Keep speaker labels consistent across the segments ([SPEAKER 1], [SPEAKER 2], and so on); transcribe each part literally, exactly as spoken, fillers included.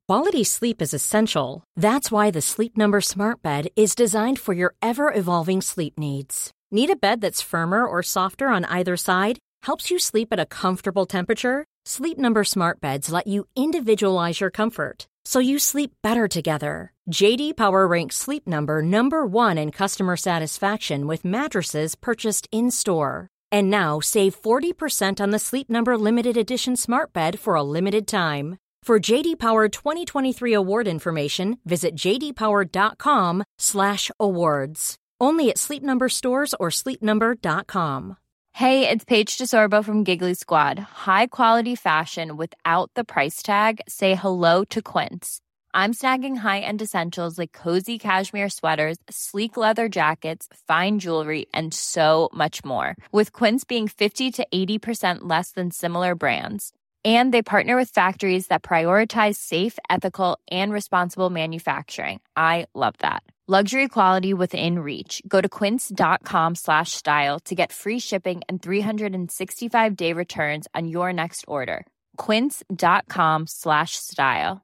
[SPEAKER 1] Quality sleep is essential. That's why the Sleep Number Smart Bed is designed for your ever-evolving sleep needs. Need a bed that's firmer or softer on either side? Helps you sleep at a comfortable temperature? Sleep Number Smart Beds let you individualize your comfort, so you sleep better together. J D Power ranks Sleep Number number one in customer satisfaction with mattresses purchased in-store. And now, save forty percent on the Sleep Number Limited Edition Smart Bed for a limited time. For J D Power twenty twenty-three award information, visit j d power dot com slash awards. Only at Sleep Number stores or sleep number dot com.
[SPEAKER 2] Hey, it's Paige DeSorbo from Giggly Squad. High quality fashion without the price tag. Say hello to Quince. I'm snagging high-end essentials like cozy cashmere sweaters, sleek leather jackets, fine jewelry, and so much more. With Quince being fifty to eighty percent less than similar brands. And they partner with factories that prioritize safe, ethical, and responsible manufacturing. I love that. Luxury quality within reach. Go to quince.com slash style to get free shipping and three sixty-five day returns on your next order. Quince.com slash style.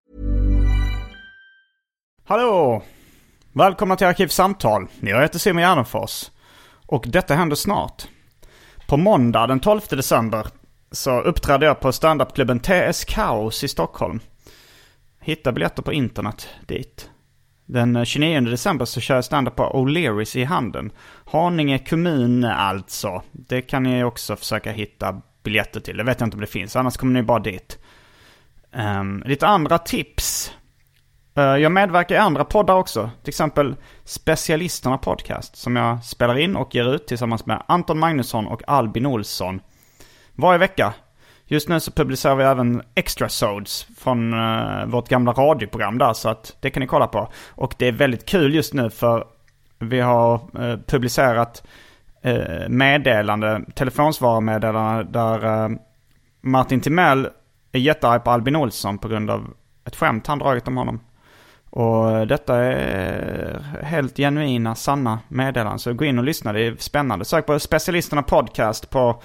[SPEAKER 3] Hallå! Välkomna till Arkivsamtal. Jag heter Simon Gärdenfors. Och detta händer snart. På måndag den tolfte december så uppträdde jag på standupklubben T S Kaos i Stockholm. Hitta biljetter på internet dit. Den tjugonionde december så kör jag standup på O'Learys i Handen. Haninge kommun alltså. Det kan ni också försöka hitta biljetter till. Det vet jag inte om det finns, annars kommer ni bara dit. Um, lite andra tips. Uh, jag medverkar i andra poddar också. Till exempel Specialisterna podcast som jag spelar in och ger ut tillsammans med Anton Magnusson och Albin Olsson varje vecka. Just nu så publicerar vi även extrasodes från uh, vårt gamla radioprogram där, så att det kan ni kolla på. Och det är väldigt kul just nu för vi har uh, publicerat uh, meddelande, telefonsvararmeddelande där uh, Martin Timell är jättearg på Albin Olsson på grund av ett skämt han dragit om honom. Och detta är helt genuina, sanna meddelanden. Så gå in och lyssna, det är spännande. Sök på Specialisterna podcast på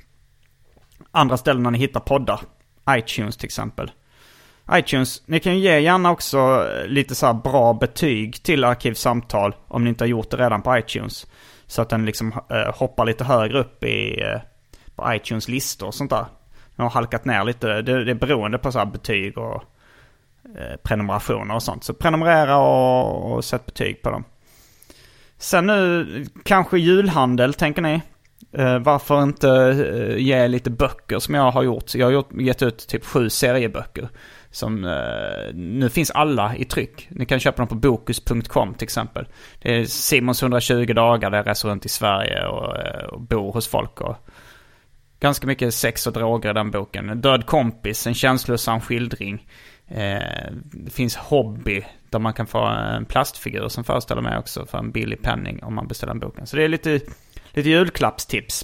[SPEAKER 3] andra ställen när ni hittar poddar. iTunes till exempel. iTunes, ni kan ju ge gärna också lite så här bra betyg till Arkivsamtal om ni inte har gjort det redan på iTunes. Så att den liksom eh, hoppar lite högre upp i, eh, på iTunes listor och sånt där. Den har halkat ner lite, det, det är beroende på så här betyg och eh, prenumerationer och sånt. Så prenumerera och, och sätt betyg på dem. Sen nu, kanske julhandel tänker ni. Uh, varför inte uh, ge lite böcker som jag har gjort. Jag har gjort, gett ut typ sju serieböcker som uh, nu finns alla i tryck. Ni kan köpa dem på bokus punkt com till exempel. Det är Simons hundratjugo dagar där jag reser runt i Sverige och, uh, och bor hos folk. Och ganska mycket sex och droger i den boken. En död kompis, en känslosam skildring. Uh, det finns hobby där man kan få en plastfigur som föreställer mig också för en billig penning om man beställer en boken. Så det är lite... Lite julklappstips.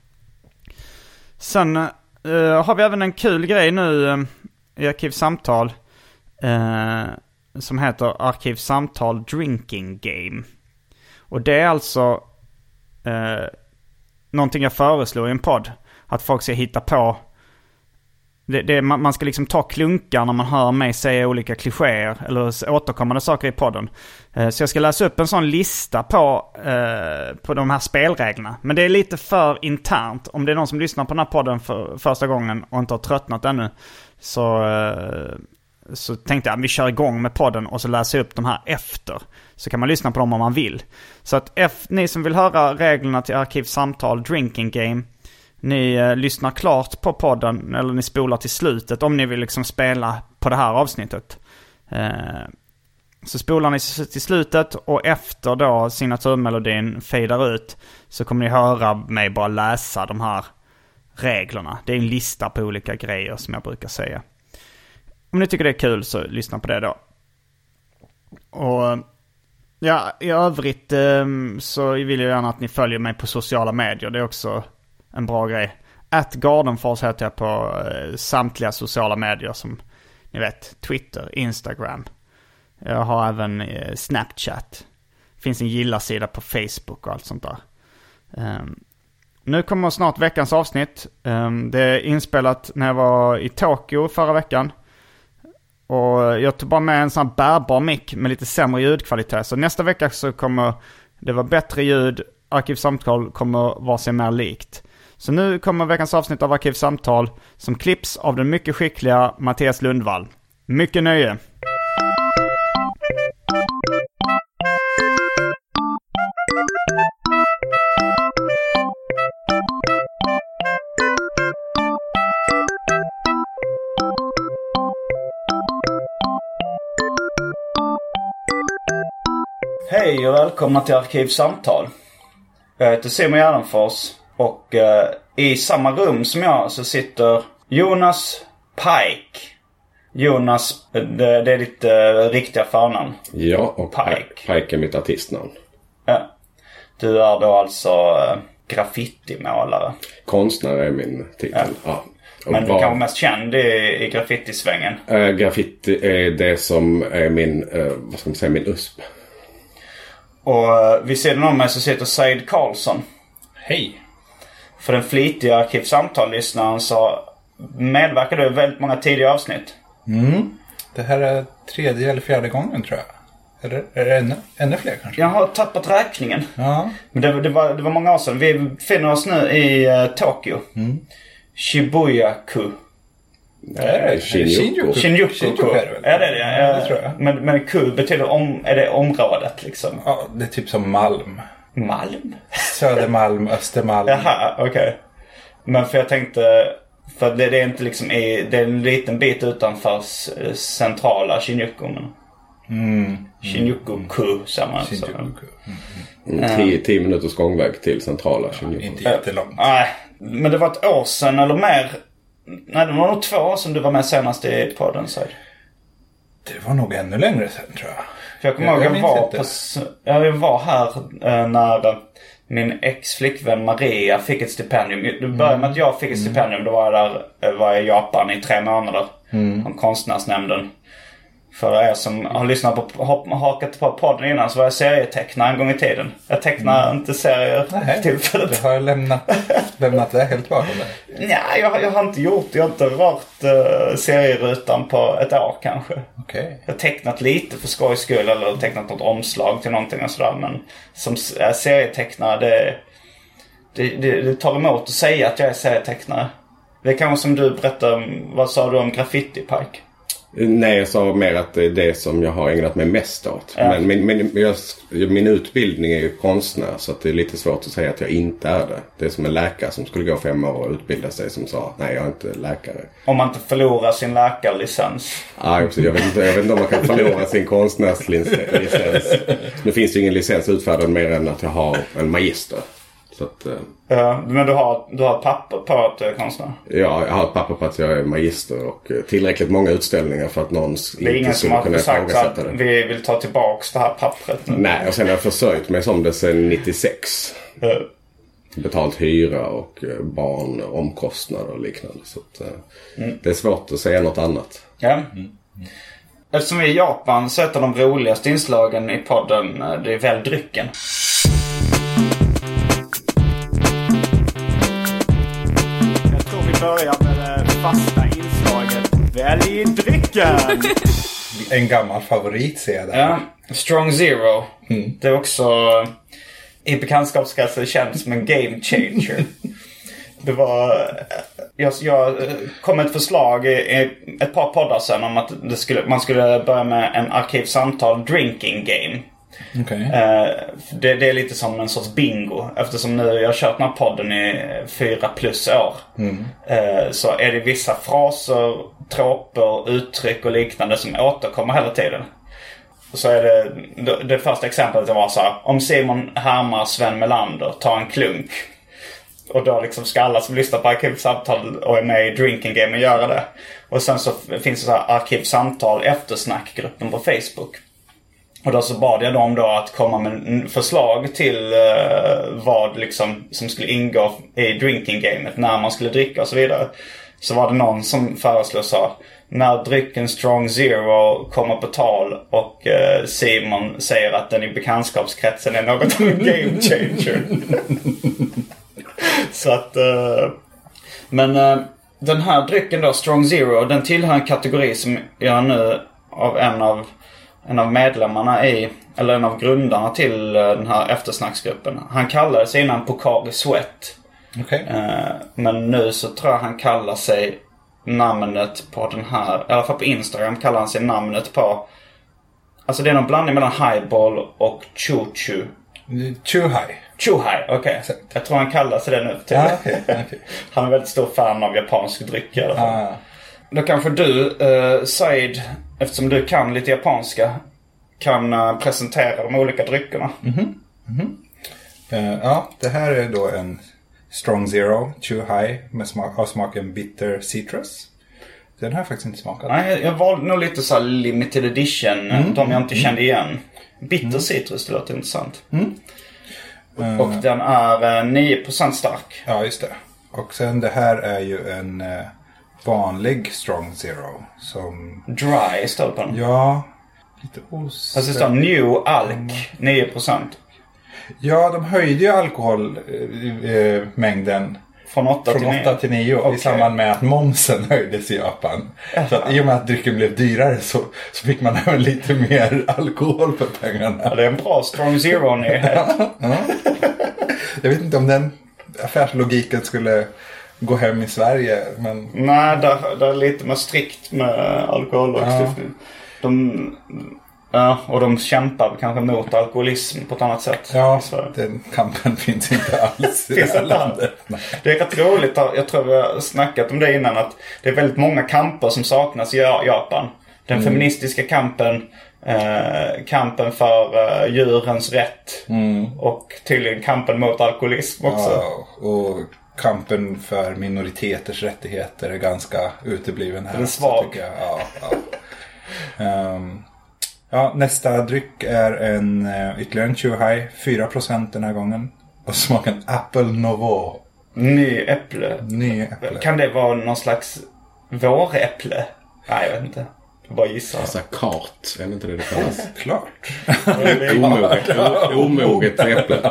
[SPEAKER 3] Sen uh, har vi även en kul grej nu uh, i Arkivsamtal uh, som heter Arkivsamtal Drinking Game. Och det är alltså uh, någonting jag föreslår i en podd. Att folk ska hitta på. Det, det, man, man ska liksom ta klunkar när man hör mig säga olika klichéer eller återkommande saker i podden. Eh, så jag ska läsa upp en sån lista på, eh, på de här spelreglerna. Men det är lite för internt. Om det är någon som lyssnar på den här podden för första gången och inte har tröttnat ännu, så, eh, så tänkte jag att vi kör igång med podden och så läser jag upp de här efter. Så kan man lyssna på dem om man vill. Så att F, ni som vill höra reglerna till Arkivsamtal Drinking Game, ni eh, lyssnar klart på podden eller ni spolar till slutet om ni vill liksom spela på det här avsnittet. Eh, så spolar ni till slutet och efter då signaturmelodin fejdar ut så kommer ni höra mig bara läsa de här reglerna. Det är en lista på olika grejer som jag brukar säga. Om ni tycker det är kul så lyssna på det då. Och ja, i övrigt eh, så vill jag gärna att ni följer mig på sociala medier. Det är också en bra grej. At Gardenfors heter jag på eh, samtliga sociala medier som ni vet. Twitter, Instagram. Jag har även eh, Snapchat. Finns en gilla-sida på Facebook och allt sånt där. Um, nu kommer snart veckans avsnitt. Um, det är inspelat när jag var i Tokyo förra veckan. Och jag tog bara med en sån här bärbar mick med lite sämre ljudkvalitet. Så nästa vecka så kommer det vara bättre ljud. Arkivsamtal kommer vara sig mer likt. Så nu kommer veckans avsnitt av Arkivsamtal som klipps av den mycket skickliga Mattias Lundvall. Mycket nöje! Hej och välkomna till Arkivsamtal. Jag heter Simon Gärdenfors och eh, i samma rum som jag så sitter Jonas Pike. Jonas, det, det är ditt eh, riktiga förnamn.
[SPEAKER 4] Ja, och
[SPEAKER 3] Pike.
[SPEAKER 4] Pike är mitt artistnamn.
[SPEAKER 3] Ja. Du är då alltså eh, graffitimålare.
[SPEAKER 4] Konstnär är min titel.
[SPEAKER 3] Ja.
[SPEAKER 4] Ja.
[SPEAKER 3] Men du
[SPEAKER 4] var,
[SPEAKER 3] kan vara mest känd i, i graffitisvängen.
[SPEAKER 4] Äh, graffiti är det som är min, äh, vad ska man säga, min U S P.
[SPEAKER 3] Och vid sidan om mig så sitter Said Karlsson.
[SPEAKER 5] Hej.
[SPEAKER 3] För den flitiga Arkivsamtal-lyssnaren så medverkar du i väldigt många tidiga avsnitt.
[SPEAKER 5] Mm. Det här är tredje eller fjärde gången tror jag. Eller är det ännu, ännu fler kanske?
[SPEAKER 3] Jag har tappat räkningen.
[SPEAKER 5] Ja.
[SPEAKER 3] Men det, det, var, det var många år sedan. Vi befinner oss nu i uh, Tokyo.
[SPEAKER 5] Mm.
[SPEAKER 3] Shibuya-ku.
[SPEAKER 4] Det är Shinjuku.
[SPEAKER 3] Shinjuku.
[SPEAKER 5] Shinjuku är det väl?
[SPEAKER 3] Ja, det är det.
[SPEAKER 5] Ja, det tror jag.
[SPEAKER 3] Men, men ku betyder om, är det området liksom?
[SPEAKER 5] Ja, det är typ som Malm.
[SPEAKER 3] Malm?
[SPEAKER 5] Södermalm, Östermalm.
[SPEAKER 3] Jaha, okej. Okay. Men för jag tänkte, för det, det är inte liksom, i, det är en liten bit utanför centrala Shinjuku. Men
[SPEAKER 5] Mm.
[SPEAKER 3] Shinjuku-ku, säger man.
[SPEAKER 5] Shinjuku. Mm.
[SPEAKER 4] Mm, tio, tio minuters gångväg till centrala Shinjuku.
[SPEAKER 5] Inte jättelångt.
[SPEAKER 3] Nej, men det var ett år sedan eller mer. Nej, det var nog två år sedan du var med senast i podden, så.
[SPEAKER 5] Det var nog ännu längre sedan tror jag.
[SPEAKER 3] För jag kommer ihåg
[SPEAKER 5] jag
[SPEAKER 3] jag var på, jag var här eh, när min ex-flickvän Maria fick ett stipendium. Det började med att jag fick ett stipendium. Då var jag där, var jag i Japan i tre månader. Mm. Om konstnärsnämnden. För er som har lyssnat på, har hakat på podden innan, så var jag serietecknare en gång i tiden. Jag tecknar mm. inte serier
[SPEAKER 5] Nej,
[SPEAKER 3] tillfället.
[SPEAKER 5] Du har lämnat, lämnat det helt bakom dig.
[SPEAKER 3] Nej, jag, jag har inte gjort. Jag har inte rört uh, serierutan på ett år kanske.
[SPEAKER 5] Okay.
[SPEAKER 3] Jag har tecknat lite för skojs skull, eller tecknat något omslag till någonting och sådär. Men som äh, serietecknare, det, det, det, det tar emot att säga att jag är serietecknare. Det är kanske som du berättade, vad sa du om Graffiti Pike?
[SPEAKER 4] Nej, jag sa mer att det är det som jag har ägnat mig mest åt. Ja. Men min, min, jag, min utbildning är ju konstnär, så att det är lite svårt att säga att jag inte är det. Det är som en läkare som skulle gå fem år och utbilda sig som sa, nej jag är inte läkare.
[SPEAKER 3] Om man inte förlorar sin läkarlicens.
[SPEAKER 4] Ja, jag vet inte, jag vet inte om man kan förlora sin konstnärslicens. Nu finns det ingen licens utfärdad mer än att jag har en magister. Så att,
[SPEAKER 3] ja, men du har, du har papper på att du är konstnär?
[SPEAKER 4] Ja, jag har ett papper på att jag är magister och tillräckligt många utställningar för att någon inte skulle kunna ifrågasätta det. Det är ingen som har sagt att
[SPEAKER 3] vi vill ta tillbaks det här pappret nu.
[SPEAKER 4] Nej, och sen har jag försökt mig som det sedan nittiosex. Ja. Betalt hyra och barn, omkostnader och liknande. Så att, mm. det är svårt att säga något annat.
[SPEAKER 3] Ja. Mm. Eftersom vi är i Japan så är ett av de roligaste inslagen i podden, det är väl drycken. Börja med det fasta inslaget. Välj drycken!
[SPEAKER 5] En gammal favorit ser jag där.
[SPEAKER 3] Ja, Strong Zero.
[SPEAKER 5] Mm.
[SPEAKER 3] Det är också i bekantskapskretsen känt som en game changer. Det var... Jag, jag kom med ett förslag i, i ett par poddar sedan om att det skulle, man skulle börja med en Arkivsamtal drinking game.
[SPEAKER 5] Okay.
[SPEAKER 3] Uh, det, det är lite som en sorts bingo. Eftersom nu jag har kört den här podden i fyra plus år. Mm. uh, Så är det vissa fraser, troper, uttryck och liknande som återkommer hela tiden. Och så är det det, det första exemplet var så här: om Simon härmar Sven Melander, ta en klunk. Och då liksom ska alla som lyssnar på Arkivsamtal och är med i drinking game göra det. Och sen så finns det så här Arkivsamtal eftersnackgruppen på Facebook. Och då så bad jag dem då att komma med förslag till uh, vad liksom som skulle ingå i drinking-gamet när man skulle dricka och så vidare. Så var det någon som föreslog så: när drycken Strong Zero kommer på tal och uh, Simon säger att den i bekantskapskretsen är något av en game changer. Så att... Uh, men uh, den här drycken då, Strong Zero, den tillhör en kategori som jag nu av en av en av medlemmarna i, eller en av grundarna till den här eftersnacksgruppen. Han kallade sig innan Pocari Sweat.
[SPEAKER 5] Okay.
[SPEAKER 3] Eh, men nu så tror jag han kallar sig namnet på den här, i alla fall på Instagram kallar han sig namnet på, alltså det är någon blandning mellan Highball och Choo-Choo.
[SPEAKER 5] Choo-Hai.
[SPEAKER 3] Choo-Hai, okej. Okay. Jag tror han kallar sig det nu till.
[SPEAKER 5] Ah, okay, okay.
[SPEAKER 3] Han är väldigt stor fan av japansk dryck i alla fall.
[SPEAKER 5] Ah.
[SPEAKER 3] Då kanske du, uh, Said, eftersom du kan lite japanska, kan uh, presentera de olika dryckerna.
[SPEAKER 5] Mm-hmm. Mm-hmm. Uh, ja, det här är då en Strong Zero Choo-Hai med smak, av smaken Bitter Citrus. Den har jag faktiskt inte smakat.
[SPEAKER 3] Nej, jag valde nog lite så här limited edition, mm. de jag inte kände igen. Bitter mm. Citrus, det låter intressant. Mm. Uh, och den är uh, nio procent stark.
[SPEAKER 5] Ja, just det. Och sen det här är ju en uh, vanlig Strong Zero som...
[SPEAKER 3] Dry står på den.
[SPEAKER 5] Ja, lite osäker.
[SPEAKER 3] Fast det står New Alk, nio procent.
[SPEAKER 5] Ja, de höjde ju alkoholmängden uh,
[SPEAKER 3] från åtta
[SPEAKER 5] till nio okay. i samband med att momsen höjdes i Japan. Så att i och med att drycken blev dyrare så, så fick man även lite mer alkohol för pengarna.
[SPEAKER 3] Ja, det är en bra Strong Zero nyhet.
[SPEAKER 5] Ja. Jag vet inte om den affärslogiken skulle gå hem i Sverige. Men...
[SPEAKER 3] Nej, där, där är lite mer strikt med alkohollagstiftning. Ja. De... Ja, och de kämpar kanske mot alkoholism på ett annat sätt.
[SPEAKER 5] Ja, den kampen finns inte alls i det här landet.
[SPEAKER 3] Det är rätt roligt, jag tror vi har snackat om det innan, att det är väldigt många kamper som saknas i Japan. Den mm. feministiska kampen, eh, kampen för eh, djurens rätt mm. och tydligen kampen mot alkoholism också.
[SPEAKER 5] Ja, och kampen för minoriteters rättigheter är ganska utebliven här.
[SPEAKER 3] Den är svag.
[SPEAKER 5] Så jag. Ja, ja. um, Ja, nästa dryck är en uh, ytterligare en Choo-Hai, fyra procent den här gången. Och smaken Apple Nouveau.
[SPEAKER 3] Ny äpple.
[SPEAKER 5] Ny äpple.
[SPEAKER 3] Kan det vara någon slags våräpple? Nej, jag vet inte. Jag bara gissar.
[SPEAKER 4] Alltså kart, är det inte det det kallas?
[SPEAKER 5] Oh, klart.
[SPEAKER 4] Omoget, omoget äpple.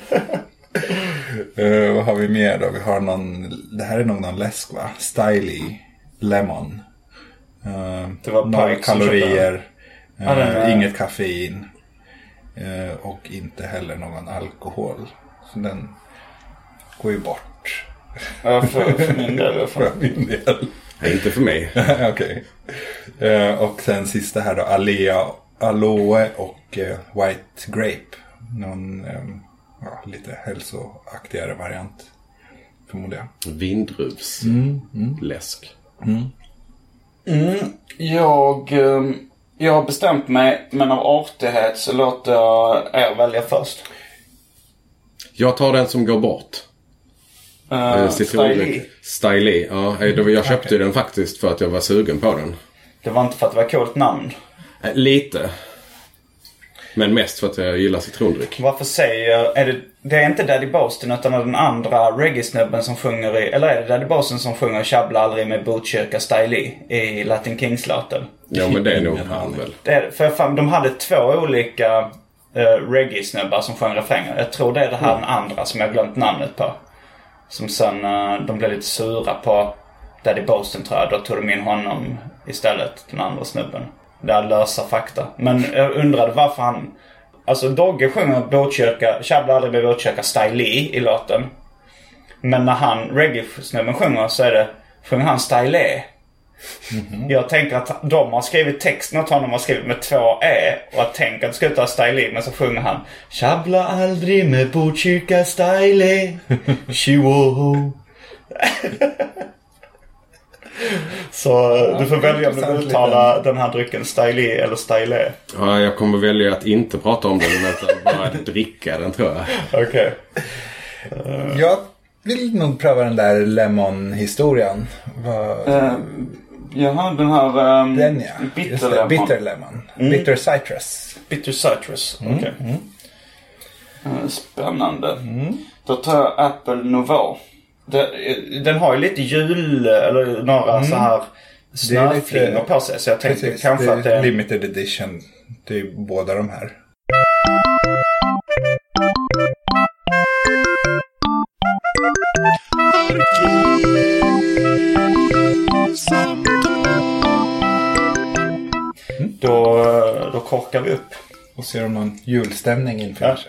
[SPEAKER 5] uh, vad har vi mer då? Vi har någon, det här är nog någon läsk va? Styly Lemon. Uh,
[SPEAKER 3] det var
[SPEAKER 5] noll kalorier.
[SPEAKER 3] Ja,
[SPEAKER 5] uh, inget kaffein uh, och inte heller någon alkohol. Så den går ju bort.
[SPEAKER 3] Ja, för, för min del.
[SPEAKER 5] För min del.
[SPEAKER 4] Nej, inte för mig.
[SPEAKER 5] Okej. Okay. Uh, och sen sista här då, Alea, Aloe och uh, White Grape. Någon um, ja, lite hälsoaktigare variant, förmodar jag.
[SPEAKER 4] Vindruvs
[SPEAKER 5] mm, mm.
[SPEAKER 4] läsk.
[SPEAKER 5] Mm.
[SPEAKER 3] Mm, jag... Um... Jag har bestämt mig, men av artighet så låter jag er välja först.
[SPEAKER 4] Jag tar den som går bort.
[SPEAKER 3] Uh, Styly.
[SPEAKER 4] Styly, ja. Jag köpte okay. den faktiskt för att jag var sugen på den.
[SPEAKER 3] Det var inte för att det var coolt namn?
[SPEAKER 4] Lite. Men mest för att jag gillar citrondryck.
[SPEAKER 3] Varför säger... Är det, det är inte Daddy Boston utan den andra reggae-snubben som sjunger i... Eller är det Daddy Boston som sjunger Tjabbla aldrig med Botkyrka Styly i Latin Kings-låten?
[SPEAKER 4] Ja, men det är nog han väl.
[SPEAKER 3] Det är, för fan, de hade två olika uh, reggae-snubbar som sjöng refränger. Jag tror det är det här mm. den andra som jag glömt namnet på. Som sen uh, de blev lite sura på Daddy Boston, tror jag. Då tog de in honom istället, den andra snubben. Det är lösa fakta. Men jag undrade varför han... Alltså Dogge sjunger Botkyrka, Tjabbla aldrig med Botkyrka Styly i låten. Men när han, reggae-snubben sjunger, så är det, sjunger han Styly. Mm-hmm. Jag tänker att de har skrivit texten att honom har skrivit med två E. Och jag tänker att det ska ta Styly, men så sjunger han Tjabbla aldrig med Botkyrka Styly. Tjoho. Så du får välja om du vill uttala den här drycken Styly eller Styly.
[SPEAKER 4] Ja, jag kommer välja att inte prata om den utan bara dricka den, tror jag.
[SPEAKER 3] Okej.
[SPEAKER 5] Okay. Uh, jag vill nog pröva den där lemon-historien. Vad...
[SPEAKER 3] Uh, jaha, den här um,
[SPEAKER 5] den, ja.
[SPEAKER 3] bitter,
[SPEAKER 5] det, bitter lemon. Mm. Bitter citrus.
[SPEAKER 3] Bitter citrus, okej. Okay.
[SPEAKER 5] Mm.
[SPEAKER 3] Uh, spännande.
[SPEAKER 5] Mm.
[SPEAKER 3] Då tar jag Apple Nouveau. Det, den har ju lite jul eller några mm. så här snöflingor på sig, så jag tänkte precis, kanske
[SPEAKER 5] det
[SPEAKER 3] att det är
[SPEAKER 5] limited edition. Det är båda de här.
[SPEAKER 3] Mm. Då, då korkar vi upp.
[SPEAKER 5] Och ser om någon julstämning inför sig.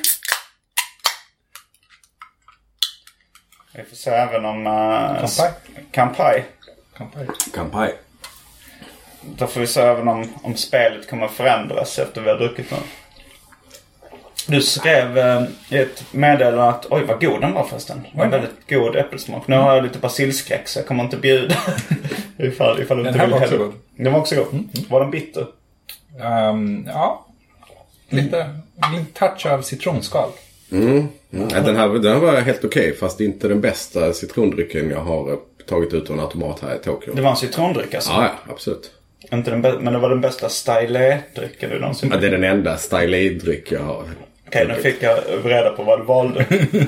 [SPEAKER 3] Vi får se även om... Uh,
[SPEAKER 5] Kampai.
[SPEAKER 3] Kampai.
[SPEAKER 5] Kampai.
[SPEAKER 4] Kampai.
[SPEAKER 3] Då får vi se även om, om spelet kommer förändras efter vi har druckit något. Du skrev uh, ett meddelande att oj vad god den var förresten. Det var en väldigt god äppelsmak. Nu har jag lite basilskräck så jag kommer inte bjuda. ifall, ifall du
[SPEAKER 5] den
[SPEAKER 3] inte
[SPEAKER 5] här
[SPEAKER 3] vill
[SPEAKER 5] var också
[SPEAKER 3] heller.
[SPEAKER 5] god.
[SPEAKER 3] Den var också god. Mm. Var den bitter?
[SPEAKER 5] Um, ja. Lite, mm. lite touch av citronskal.
[SPEAKER 4] Mm. Mm. Ja, den, här, den här var helt okej, fast inte den bästa citrondrycken jag har tagit ut ur en automat här i Tokyo.
[SPEAKER 3] Det var en citrondryck alltså?
[SPEAKER 4] Ja, ja absolut.
[SPEAKER 3] Inte den bä- men det var den bästa style-drycken du någonsin.
[SPEAKER 4] Ja, det är den enda style-dryck jag har.
[SPEAKER 3] Okej, okay, nu fick jag reda på vad du valde.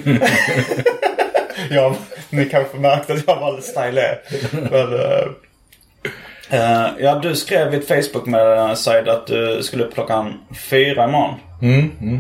[SPEAKER 3] ja, ni kanske märkte att jag valde style. Men, uh, uh, ja, du skrev i ett Facebook med Said att du skulle plocka fyra imorgon.
[SPEAKER 5] Mm, mm.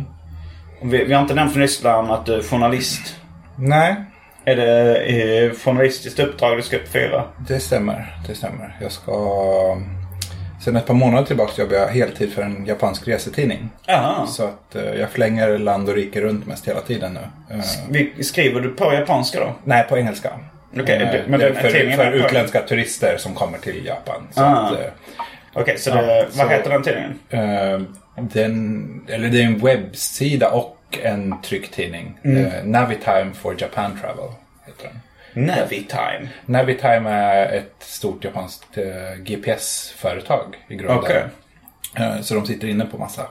[SPEAKER 3] Vi, vi har inte nämnt från Ryssland att du är journalist.
[SPEAKER 5] Nej.
[SPEAKER 3] Är det är journalistiskt uppdrag du ska upp fyra?
[SPEAKER 5] Det stämmer, det stämmer. Jag ska... Sen ett par månader tillbaka jobbar jag heltid för en japansk resetidning.
[SPEAKER 3] Aha.
[SPEAKER 5] Så att uh, jag flänger land och rike runt mest hela tiden nu. Uh,
[SPEAKER 3] Vi, skriver du på japanska då?
[SPEAKER 5] nej, på engelska.
[SPEAKER 3] Okay,
[SPEAKER 5] uh,
[SPEAKER 3] men
[SPEAKER 5] det
[SPEAKER 3] den
[SPEAKER 5] är för,
[SPEAKER 3] tidningen
[SPEAKER 5] för
[SPEAKER 3] är på
[SPEAKER 5] utländska turister som kommer till Japan. Så
[SPEAKER 3] ah.
[SPEAKER 5] att, uh,
[SPEAKER 3] Okej, okay, så, det,
[SPEAKER 5] ja,
[SPEAKER 3] vad
[SPEAKER 5] så
[SPEAKER 3] heter den tidningen?
[SPEAKER 5] Uh, den, eller det är en webbsida och en trycktidning. Mm. Uh, Navitime for Japan Travel heter den.
[SPEAKER 3] Navitime?
[SPEAKER 5] Navitime är ett stort japanskt uh, G P S-företag i grunden.
[SPEAKER 3] Okay.
[SPEAKER 5] Uh, så de sitter inne på massa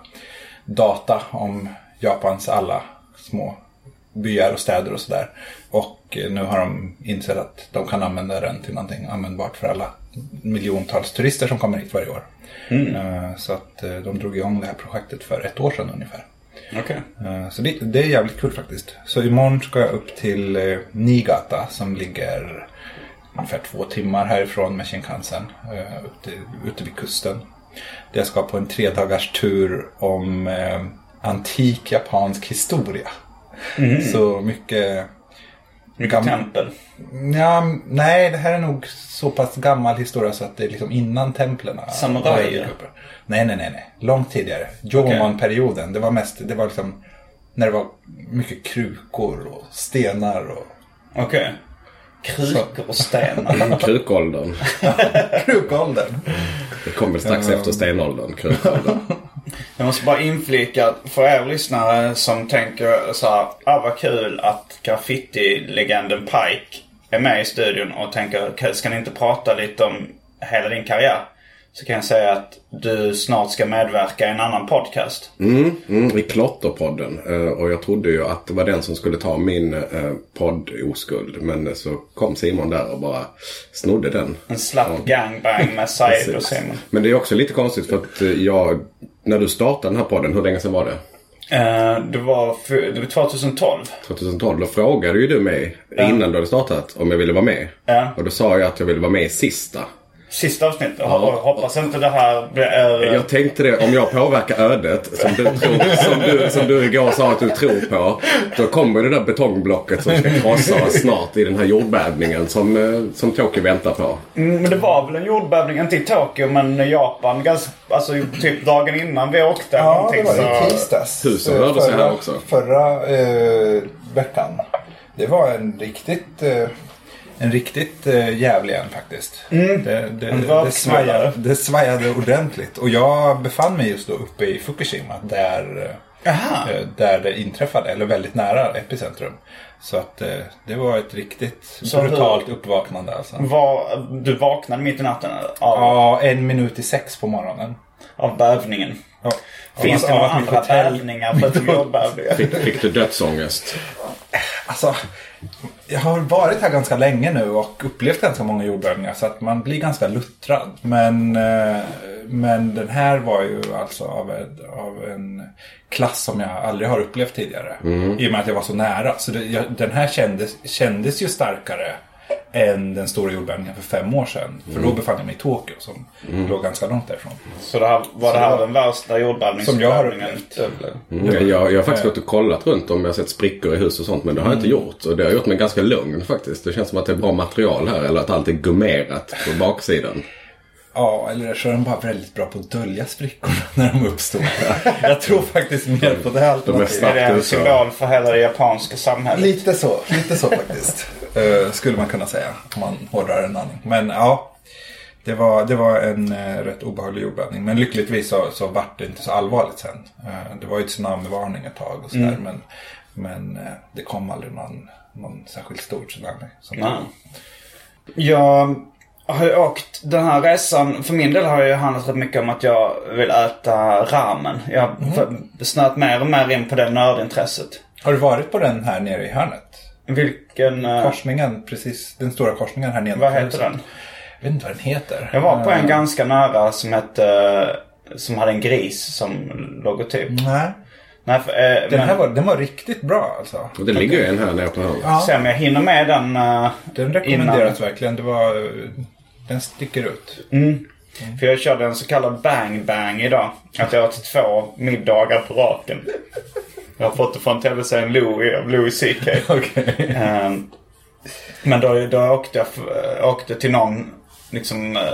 [SPEAKER 5] data om Japans alla små byar och städer och sådär. Och uh, nu har de insett att de kan använda den till någonting användbart för alla miljontals turister som kommer hit varje år. Mm. Uh, så att uh, de drog igång det här projektet för ett år sedan ungefär.
[SPEAKER 3] Okay.
[SPEAKER 5] Uh, så det, det är jävligt kul faktiskt. Så imorgon ska jag upp till uh, Niigata som ligger ungefär två timmar härifrån med Shinkansen. Uh, upp till, ute vid kusten. Där jag ska på en tre dagars tur om uh, antik japansk historia. Mm. Så mycket...
[SPEAKER 3] Mycket gam- tempel?
[SPEAKER 5] Ja, nej, det här är nog så pass gammal historia så att det är liksom innan templerna.
[SPEAKER 3] Samurajer?
[SPEAKER 5] Nej, nej, nej, nej. Långt tidigare. Jomon-perioden. Okay. Det var mest, det var liksom när det var mycket krukor och stenar och...
[SPEAKER 3] Okej. Okay. Krukor och stenar.
[SPEAKER 4] Krukåldern.
[SPEAKER 5] Krukåldern.
[SPEAKER 4] Det kommer strax um... efter stenåldern, krukåldern.
[SPEAKER 3] Jag måste bara inflika för er lyssnare som tänker så här, ah vad kul att graffiti-legenden Pike är med i studion och tänker, ska ni inte prata lite om hela din karriär? Så kan jag säga att du snart ska medverka i en annan podcast.
[SPEAKER 4] Mm, mm i Klotterpodden. Och jag trodde ju att det var den som skulle ta min eh, podd oskuld. Men så kom Simon där och bara snodde den.
[SPEAKER 3] En slapp ja. gangbang med Said och Simon.
[SPEAKER 4] Men det är också lite konstigt för att jag, när du startade den här podden, hur länge sedan var det?
[SPEAKER 3] Uh, det, var för, det var tjugohundratolv.
[SPEAKER 4] tjugohundratolv, då frågade ju du mig uh. innan du hade startat om jag ville vara med. Uh. Och då sa jag att jag ville vara med i sista.
[SPEAKER 3] Sista avsnittet. Ja. Hoppas inte det här blir...
[SPEAKER 4] Jag tänkte det, om jag påverkar ödet som du, tror, som, du, som du igår sa att du tror på, då kommer det där betongblocket som ska krossa snart i den här jordbävningen som, som Tokyo väntar på.
[SPEAKER 3] Mm, men det var väl en jordbävning, inte i Tokyo men i Japan, ganska, alltså typ dagen innan vi åkte.
[SPEAKER 5] Ja, det var i tisdags.
[SPEAKER 4] Husen rörde sig här också.
[SPEAKER 5] Förra eh, veckan. Det var en riktigt... Eh, En riktigt äh, jävlig en faktiskt. Mm. Det, det, det, svajade, det svajade ordentligt. Och jag befann mig just då uppe i Fukushima. Där, äh, där det inträffade. Eller väldigt nära epicentrum. Så att äh, det var ett riktigt så brutalt hur, uppvaknande. Alltså. Var,
[SPEAKER 3] du vaknade mitt i natten? Av,
[SPEAKER 5] ja, en minut i sex på morgonen.
[SPEAKER 3] Av bävningen? Ja. Finns det några andra bävningar för att jordbävningar?
[SPEAKER 4] Fick, fick du dödsångest?
[SPEAKER 5] Alltså... Jag har varit här ganska länge nu och upplevt ganska många jordbävningar så att man blir ganska luttrad. Men, men den här var ju alltså av, ett, av en klass som jag aldrig har upplevt tidigare. Mm. I och med att jag var så nära. Så det, jag, den här kändes, kändes ju starkare än den stora jordbävningen för fem år sedan. För mm. då befann jag mig i Tokyo som mm. låg ganska långt därifrån.
[SPEAKER 3] Så det här, var så det här den värsta jordbävningen
[SPEAKER 5] som jag har upplevt?
[SPEAKER 4] Mm. Jag, jag har faktiskt gått och kollat runt om jag har sett sprickor i hus och sånt, men det har jag inte gjort. Och det har gjort mig ganska lugn faktiskt. Det känns som att det är bra material här, eller att allt är gummerat på baksidan.
[SPEAKER 5] Ja, eller så är de bara väldigt bra på att dölja sprickorna när de uppstår. Jag tror faktiskt mer på det alternativet.
[SPEAKER 3] Är det en symbol för hela det japanska samhället?
[SPEAKER 5] Lite så, lite så faktiskt. uh, skulle man kunna säga, om man hårdrar en aning. Men ja, det var, det var en uh, rätt obehaglig jordbävning. Men lyckligtvis så, så var det inte så allvarligt sen. Uh, det var ju tsunamivarning ett tag och sådär. Mm. Men, men uh, det kom aldrig någon, någon särskilt stor tsunami.
[SPEAKER 3] Nej. Jag har ju åkt den här resan. För min del har jag handlat rätt mycket om att jag vill äta ramen. Jag har mm. snöat mer och mer in på det nördintresset.
[SPEAKER 5] Har du varit på den här nere i hörnet?
[SPEAKER 3] Vilken?
[SPEAKER 5] Korsningen, precis. Den stora korsningen här nere.
[SPEAKER 3] Vad heter den?
[SPEAKER 5] Jag vet inte vad den heter.
[SPEAKER 3] Jag var på en uh, ganska nära som hette, som hade en gris som logotyp.
[SPEAKER 5] Nej.
[SPEAKER 3] Nej, för, eh,
[SPEAKER 5] den
[SPEAKER 3] men,
[SPEAKER 5] här var, den var riktigt bra alltså.
[SPEAKER 4] Och det ligger ju en här nere på hörnet.
[SPEAKER 3] Ja. Se om jag hinner med den uh,
[SPEAKER 5] Den rekommenderas innan. Verkligen. Det var, den sticker ut.
[SPEAKER 3] Mm. Mm. För jag körde en så kallad bang bang idag. Att jag åt två middagar på raken. Jag har fått det från tv-serien Louis av Louis C K.
[SPEAKER 5] Okay.
[SPEAKER 3] Um, men då, då åkte jag åkte till någon liksom, uh,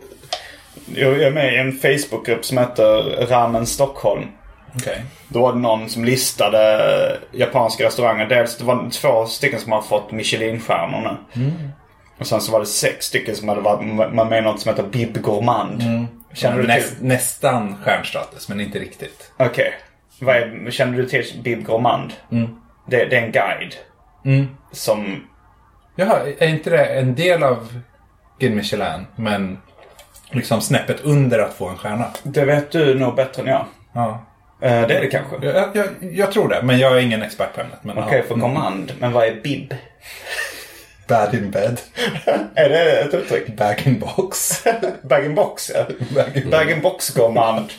[SPEAKER 3] jag är med i en Facebookgrupp som heter Ramen Stockholm.
[SPEAKER 5] Okay.
[SPEAKER 3] Då var det någon som listade japanska restauranger. Dels det var två stycken som har fått Michelin-stjärnor nu. Mm. Och sen så var det sex stycken som hade varit, man med något som heter Bib Gourmand. Mm. Känner du till?
[SPEAKER 5] Näst, nästan stjärnstatus, men inte riktigt.
[SPEAKER 3] Okej. Okay. Känner du till Bib Gourmand? Mm. Det, det är en guide.
[SPEAKER 5] Mm.
[SPEAKER 3] Som...
[SPEAKER 5] Jaha, är inte det en del av Guide Michelin, men liksom snäppet under att få en stjärna?
[SPEAKER 3] Det vet du nog bättre än jag.
[SPEAKER 5] Ja.
[SPEAKER 3] Det är det kanske.
[SPEAKER 5] Jag, jag, jag tror det, men jag är ingen expert på ämnet.
[SPEAKER 3] Okej, okay, för Gourmand. Men vad är Bib?
[SPEAKER 5] Bad in bed.
[SPEAKER 3] Är det ett uttryck?
[SPEAKER 5] Bag in box.
[SPEAKER 3] Bag in box, ja. Bag in, Bag in box Gourmand.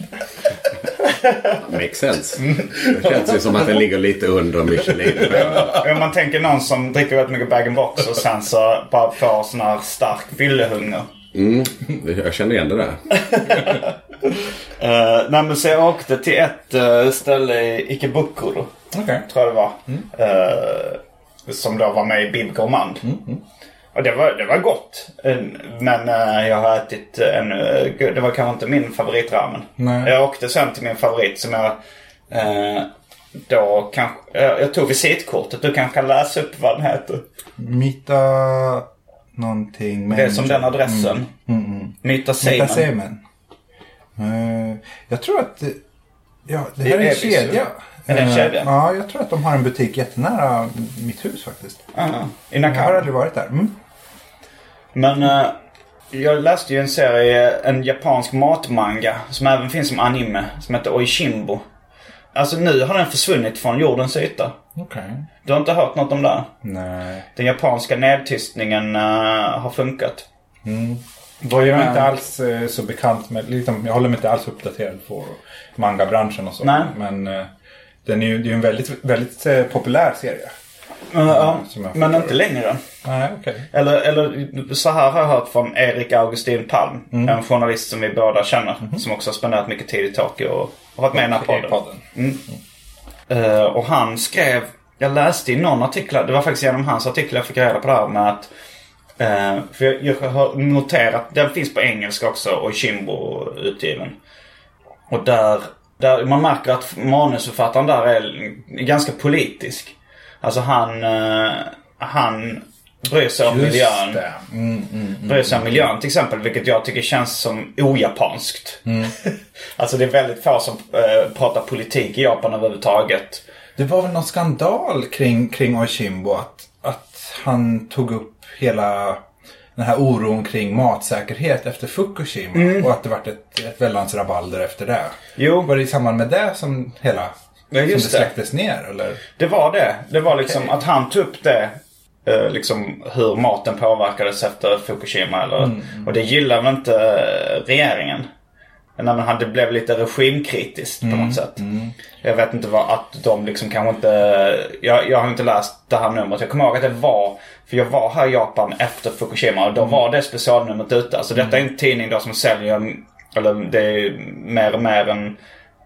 [SPEAKER 4] Makes sense. Det känns ju som att den ligger lite under Michelin.
[SPEAKER 3] Ja, man tänker någon som dricker väldigt mycket bag in box och sen så bara får sån här stark fyllehunger.
[SPEAKER 4] Mm, jag känner igen det där.
[SPEAKER 3] uh, nej men så jag åkte till ett uh, ställe i Ikebukuro.
[SPEAKER 5] Okay.
[SPEAKER 3] Tror jag det var. Mm. Uh, som då var med i Bib Gourmand. Mm, mm. Och det var, det var gott. Men uh, jag har ätit en... Uh, det var kanske inte min favoritramen.
[SPEAKER 5] Nej.
[SPEAKER 3] Jag åkte sen till min favorit som jag... Uh, då kanske... Uh, jag tog visitkortet. Du kanske kan läsa upp vad den heter.
[SPEAKER 5] Mita... Någonting...
[SPEAKER 3] Det är som den adressen.
[SPEAKER 5] Mm, mm, mm.
[SPEAKER 3] Mita Seimen.
[SPEAKER 5] Mita Seimen. Uh, jag tror att... Ja, det här det är en kedja.
[SPEAKER 3] Är det en kedja?
[SPEAKER 5] Ja, jag tror att de har en butik jättenära mitt hus faktiskt.
[SPEAKER 3] Uh-huh.
[SPEAKER 5] Jag har aldrig varit där. Mm.
[SPEAKER 3] Men uh, jag läste ju en serie, en japansk matmanga som även finns som anime, som heter Oishimbo. Alltså nu har den försvunnit från jordens yta.
[SPEAKER 5] Okej. Okay.
[SPEAKER 3] Du har inte hört något om det?
[SPEAKER 5] Nej.
[SPEAKER 3] Den japanska nedtystningen uh, har funkat.
[SPEAKER 5] Mm. Jag är inte alls uh, så bekant med, liksom, jag håller mig inte alls uppdaterad på manga-branschen och så.
[SPEAKER 3] Nej.
[SPEAKER 5] Men uh, den är ju, det är ju en väldigt, väldigt uh, populär serie.
[SPEAKER 3] Uh, uh, men inte längre.
[SPEAKER 5] Nej, okej. Okay.
[SPEAKER 3] Eller, eller så här har jag hört från Erik Augustin Palm. Mm. En journalist som vi båda känner. Mm. Som också har spenderat mycket tid i Tokyo och, och varit med i den här podden. podden. Mm. Mm. Uh, och han skrev, jag läste i någon artikel, det var faktiskt genom hans artikel jag fick reda på det här med att uh, för jag, jag har noterat, den finns på engelska också och Oishimbo utgiven. Och där, där man märker att manusförfattaren där är ganska politisk. Alltså han, uh, han bryr sig om
[SPEAKER 5] Just
[SPEAKER 3] miljön.
[SPEAKER 5] Det. Mm, mm, mm,
[SPEAKER 3] bryr sig om miljön till exempel, vilket jag tycker känns som ojapanskt. Mm. Alltså det är väldigt få som uh, pratar politik i Japan överhuvudtaget.
[SPEAKER 5] Det var väl någon skandal kring, kring Oishimbo att, att han tog upp hela den här oron kring matsäkerhet efter Fukushima. Mm. Och att det var ett, ett väldans rabalder efter det. Jo. Var det i samband med det som hela... Ja, just som det släcktes ner, eller?
[SPEAKER 3] Det var det. Det var liksom okay. Att han tog upp det. Eh, liksom hur maten påverkades efter Fukushima. Eller, mm. Och det gillar väl inte regeringen. Men han, det blev lite regimkritiskt mm. på något sätt. Mm. Jag vet inte vad att de liksom kanske inte... Jag, jag har inte läst det här numret. Jag kommer ihåg att det var... För jag var här i Japan efter Fukushima. Och då mm. var det specialnumret ute. Alltså mm. detta är en tidning då som säljer... Eller det är mer och mer en...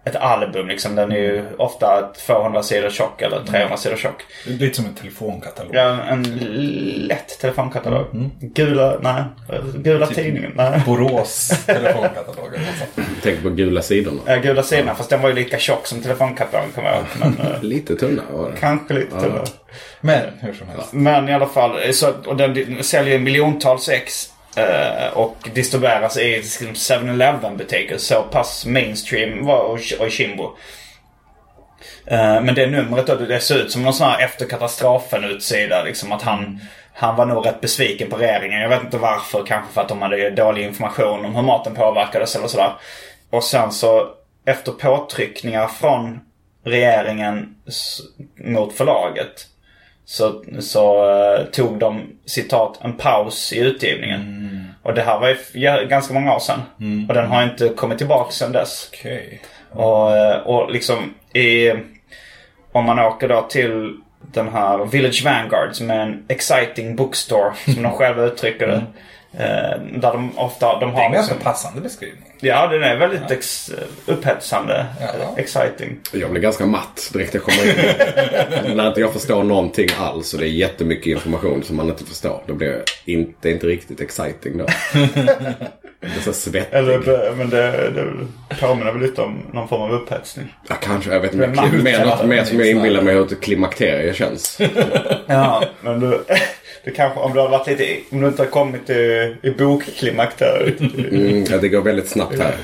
[SPEAKER 3] ett album liksom. Den är ju ofta tvåhundra sidor tjock eller trehundra sidor tjock.
[SPEAKER 5] Det är lite som en telefonkatalog.
[SPEAKER 3] Ja, en lätt telefonkatalog. Mm. Gula, nej. Gula typ tidningen, nej.
[SPEAKER 5] Borås telefonkatalog.
[SPEAKER 4] Tänk på gula sidorna.
[SPEAKER 3] Ja, gula sidorna, ja. Fast den var ju lika tjock som telefonkatalogen kommer jag ihåg. Men,
[SPEAKER 4] lite tunnare var det.
[SPEAKER 3] Kanske lite tunnare. Ja.
[SPEAKER 5] Men, hur som helst.
[SPEAKER 3] Men i alla fall, så, och den säljer miljontals ex. Uh, och distribueras i seven eleven butiker. Så pass mainstream var Oishinbo. uh, Men det numret då, det ser ut som någon sån här efter katastrofen utsida liksom, att han, han var nog rätt besviken på regeringen. Jag vet inte varför, kanske för att de hade dålig information om hur maten påverkades eller sådär. Och sen så efter påtryckningar från regeringen mot förlaget Så, så uh, tog de, citat, en paus i utgivningen. Mm. Och det här var ju ja, ganska många år sedan. Mm. Och den har inte kommit tillbaka sedan dess.
[SPEAKER 5] Okay.
[SPEAKER 3] Och, och liksom i, om man åker då till den här Village Vanguard, som är en exciting bookstore, som de själva uttrycker det. Mm. Uh, där de ofta de har
[SPEAKER 5] det är en ganska
[SPEAKER 3] liksom,
[SPEAKER 5] passande beskrivning.
[SPEAKER 3] Ja, den är väldigt ja. ex, upphetsande. Ja. Exciting.
[SPEAKER 4] Jag blir ganska matt direkt jag kommer in. När inte jag förstår någonting alls och det är jättemycket information som man inte förstår, då blir det inte, inte riktigt exciting då. Det är så svettig.
[SPEAKER 3] Eller, men det, det påminner väl lite om någon form av upphetsning.
[SPEAKER 4] Ja, kanske. Jag vet inte. Mer, mer, något mer som jag inbillar mig hur ett klimakterie känns.
[SPEAKER 3] Ja, men du... Du kanske, om du har varit lite, om du inte har kommit i, i bokklimakteriet.
[SPEAKER 4] Mm, ja, det går väldigt snabbt här.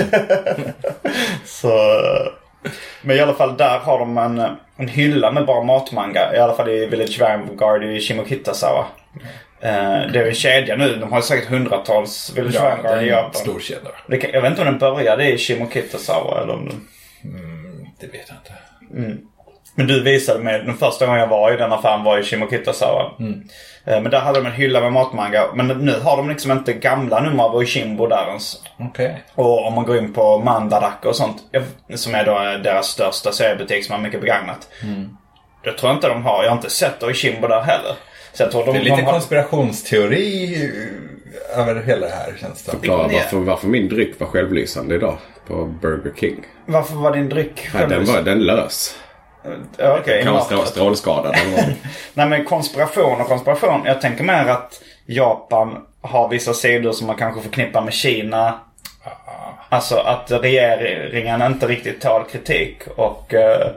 [SPEAKER 3] Så, men i alla fall där har de en, en hylla med bara matmanga. I alla fall i Village Vanguard i Shimokitazawa. Uh, det är en kedja nu. De har säkert hundratals Village
[SPEAKER 5] ja,
[SPEAKER 3] Vanguard i Japan.
[SPEAKER 5] Stor kedja.
[SPEAKER 3] Det kan, jag vet inte om den började i Shimokitazawa eller om den...
[SPEAKER 5] Mm, det vet jag inte.
[SPEAKER 3] Mm. Men du visade mig, den första gången jag var i den affären var i Shimokitazawa. Mm. Men där hade de en hylla med matmanga. Men nu har de liksom inte gamla nummer av Oishinbo där ens.
[SPEAKER 5] Okay.
[SPEAKER 3] Och om man går in på Mandarake och sånt, som är då deras största seriebutik som har mycket begagnat. Mm. Jag tror inte de har, jag har inte sett Oishinbo där heller. Så jag tror de,
[SPEAKER 5] det är lite
[SPEAKER 3] de har...
[SPEAKER 5] konspirationsteori över hela det här, känns det.
[SPEAKER 4] Förklara varför, varför min dryck var självlysande idag på Burger King.
[SPEAKER 3] Varför var din dryck självlysande?
[SPEAKER 4] Ja, den var den lös.
[SPEAKER 3] Ja, okay,
[SPEAKER 4] kan vara strålskadad.
[SPEAKER 3] Nej, men konspiration och konspiration. Jag tänker mer att Japan har vissa sidor som man kanske förknippar med Kina. Alltså att regeringen inte riktigt tål kritik. Och...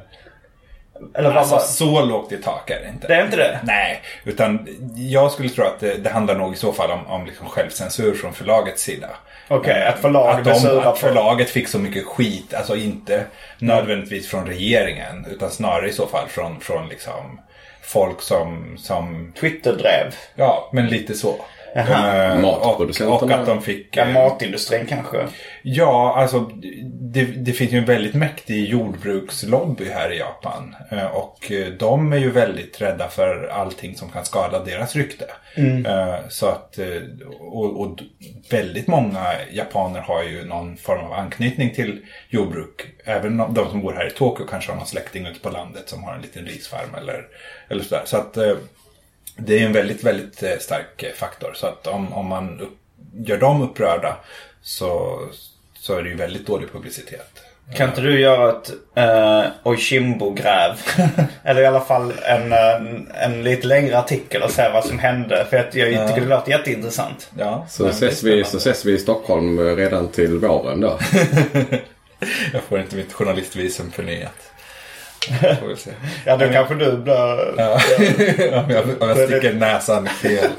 [SPEAKER 5] Eller alltså, vad, så lågt i tak är det inte.
[SPEAKER 3] Det är inte det?
[SPEAKER 5] Nej, utan jag skulle tro att det, det handlar nog i så fall om, om liksom självcensur från förlagets sida.
[SPEAKER 3] Okej, okay, att, förlag
[SPEAKER 5] att, de, att förlaget fick så mycket skit, alltså inte mm. nödvändigtvis från regeringen, utan snarare i så fall från, från liksom folk som, som...
[SPEAKER 3] Twitter-drev.
[SPEAKER 5] Ja, men lite så.
[SPEAKER 4] Uh, Matproducenterna.
[SPEAKER 5] Och, och att de fick...
[SPEAKER 3] Ja, matindustrin kanske.
[SPEAKER 5] Ja, alltså det, det finns ju en väldigt mäktig jordbrukslobby här i Japan. Uh, och de är ju väldigt rädda för allting som kan skada deras rykte. Mm. Uh, så att, och, och väldigt många japaner har ju någon form av anknytning till jordbruk. Även de som bor här i Tokyo kanske har någon släkting ute på landet som har en liten risfarm eller, eller sådär. Så att... Det är en väldigt, väldigt stark faktor. Så att om, om man upp, gör dem upprörda så, så är det ju väldigt dålig publicitet.
[SPEAKER 3] Kan inte du göra ett uh, Oishinbo-gräv? Eller i alla fall en, en, en lite längre artikel och säga vad som hände. För att jag tycker det låter jätteintressant.
[SPEAKER 5] Ja,
[SPEAKER 4] så, ses vi, så ses vi i Stockholm redan till våren då.
[SPEAKER 5] Jag får inte mitt journalistvisum förnyat.
[SPEAKER 3] Ja, då kanske du blir...
[SPEAKER 5] Ja. om, jag, om jag sticker näsan fel.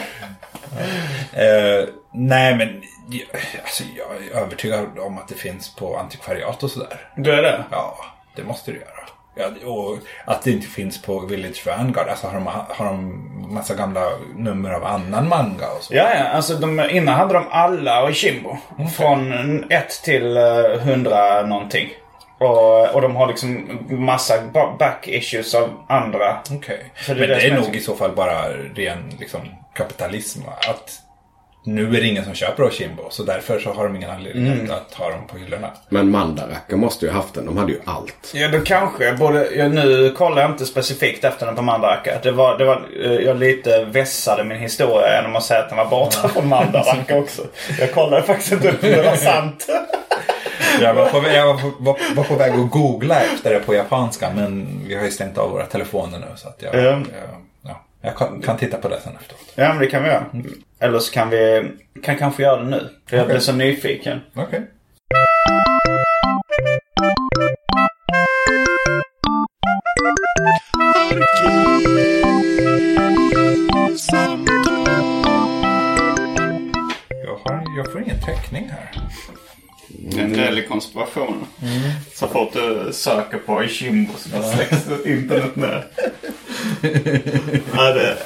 [SPEAKER 5] uh, nej, men alltså, jag är övertygad om att det finns på antikvariat och sådär.
[SPEAKER 3] Du är det?
[SPEAKER 5] Ja, det måste du göra. Ja, och att det inte finns på Village Vanguard. Alltså har de, har de massa gamla nummer av annan manga och så.
[SPEAKER 3] Ja, ja, alltså de, innan hade de alla Oishinbo. Okay. Från ett till hundra någonting. Och, och de har liksom massa back issues av andra.
[SPEAKER 5] Okej. Okay. Men det, det är nog i så fall bara ren liksom, kapitalism. Att nu är det ingen som köper Oishinbo, så därför så har de ingen anledning mm. att ha dem på hyllorna.
[SPEAKER 4] Men Mandarake måste ju haft den, de hade ju allt.
[SPEAKER 3] Ja, då kanske. Både, jag, nu kollar jag inte specifikt efter den på Mandarake. Det var, det var, jag lite vässade min historia genom att säga att den var borta från Mandarake också. Jag kollade faktiskt inte upp om det var sant.
[SPEAKER 5] Jag var på, jag var, var, var på väg att googla efter det på japanska, men vi har ju stängt av våra telefoner nu, så att jag, mm. jag, ja, jag kan, kan titta på det sen efteråt.
[SPEAKER 3] Ja, men det kan vi göra. Eller så kan vi kan kanske göra det nu. För okay. Jag blir så nyfiken.
[SPEAKER 5] Okej. Okay. Jag, har, jag får ingen täckning här.
[SPEAKER 3] Det är en del i konspiration. Mm. Så fort du söker på Ishimbo så bara släcks internet ner. Ja, det...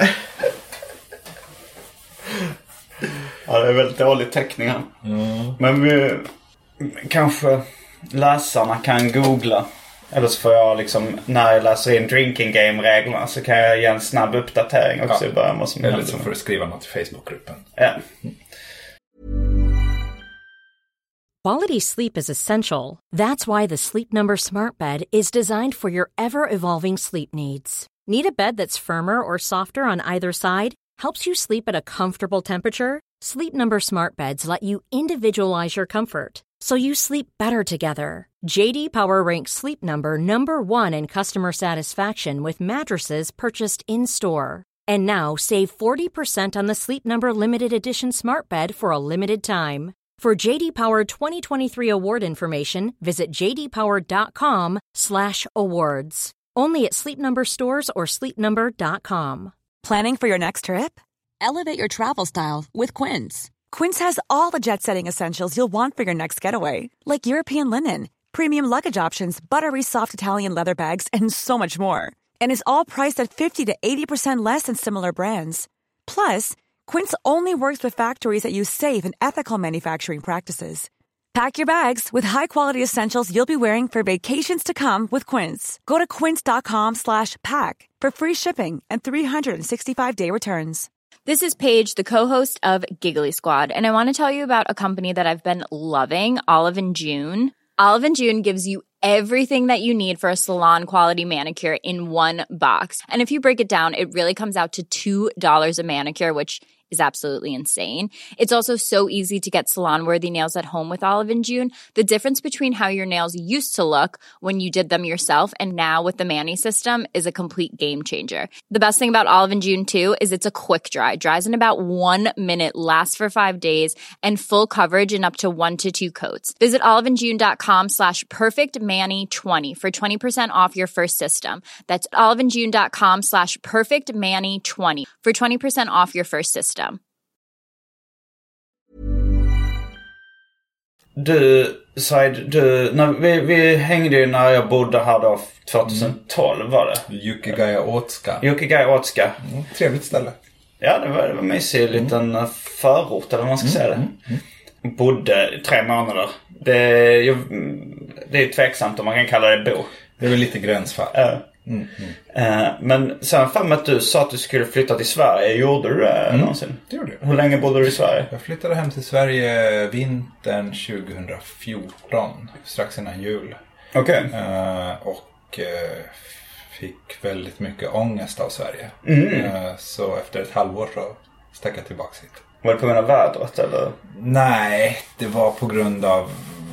[SPEAKER 3] ja, det är väldigt dålig täckning här. Mm. Men vi... kanske läsarna kan googla. Eller så får jag liksom, när jag läser in drinking game-reglerna så kan jag ge en snabb uppdatering också. Ja. I början, vad som
[SPEAKER 5] eller så får du skriva något i Facebookgruppen.
[SPEAKER 3] Ja.
[SPEAKER 1] Quality sleep is essential. That's why the Sleep Number Smart Bed is designed for your ever-evolving sleep needs. Need a bed that's firmer or softer on either side? Helps you sleep at a comfortable temperature? Sleep Number Smart Beds let you individualize your comfort, so you sleep better together. J D Power ranks Sleep Number number one in customer satisfaction with mattresses purchased in-store. And now, save forty percent on the Sleep Number Limited Edition Smart Bed for a limited time. For J D Power twenty twenty-three award information, visit j d power dot com slash awards. Only at Sleep Number stores or sleep number dot com.
[SPEAKER 6] Planning for your next trip? Elevate your travel style with Quince. Quince has all the jet-setting essentials you'll want for your next getaway, like European linen, premium luggage options, buttery soft Italian leather bags, and so much more. And is all priced at fifty to eighty percent less than similar brands. Plus, Quince only works with factories that use safe and ethical manufacturing practices. Pack your bags with high-quality essentials you'll be wearing for vacations to come with Quince. Go to quince.com slash pack for free shipping and three sixty-five day returns.
[SPEAKER 2] This is Paige, the co-host of Giggly Squad, and I want to tell you about a company that I've been loving, Olive and June. Olive and June gives you everything that you need for a salon-quality manicure in one box. And if you break it down, it really comes out to two dollars a manicure, which is absolutely insane. It's also so easy to get salon-worthy nails at home with Olive and June. The difference between how your nails used to look when you did them yourself and now with the Mani system is a complete game changer. The best thing about Olive and June, too, is it's a quick dry. Dries in about one minute, lasts for five days, and full coverage in up to one to two coats. Visit oliveandjune.com slash perfectmani20 for twenty percent off your first system. That's oliveandjune.com slash perfectmani20 for twenty percent off your first system.
[SPEAKER 3] Du, Said, du, när vi, vi hängde ju när jag bodde här då tjugohundratolv var det.
[SPEAKER 5] Yukigaya Otsuka.
[SPEAKER 3] Yukigaya Otsuka.
[SPEAKER 5] Mm, trevligt ställe.
[SPEAKER 3] Ja, det var, det var mysigt. En liten mm. förort, eller vad man ska mm. säga det. Mm. Mm. Bodde tre månader. Det, jag, det är tveksamt om man kan kalla det bo.
[SPEAKER 5] Det är väl lite gränsfall.
[SPEAKER 3] Ja. Mm, mm. Uh, men sen fram att du sa att du skulle flytta till Sverige. Gjorde du det mm, någonsin?
[SPEAKER 5] Det gjorde jag.
[SPEAKER 3] Hur länge bodde du i Sverige?
[SPEAKER 5] Jag flyttade hem till Sverige vintern tjugofjorton, strax innan jul.
[SPEAKER 3] Okej.
[SPEAKER 5] Okay. Uh, och uh, fick väldigt mycket ångest av Sverige.
[SPEAKER 3] Mm.
[SPEAKER 5] Uh, så efter ett halvår så stack jag tillbaka hit.
[SPEAKER 3] Var det på grund av vädret eller?
[SPEAKER 5] Nej, det var på grund av...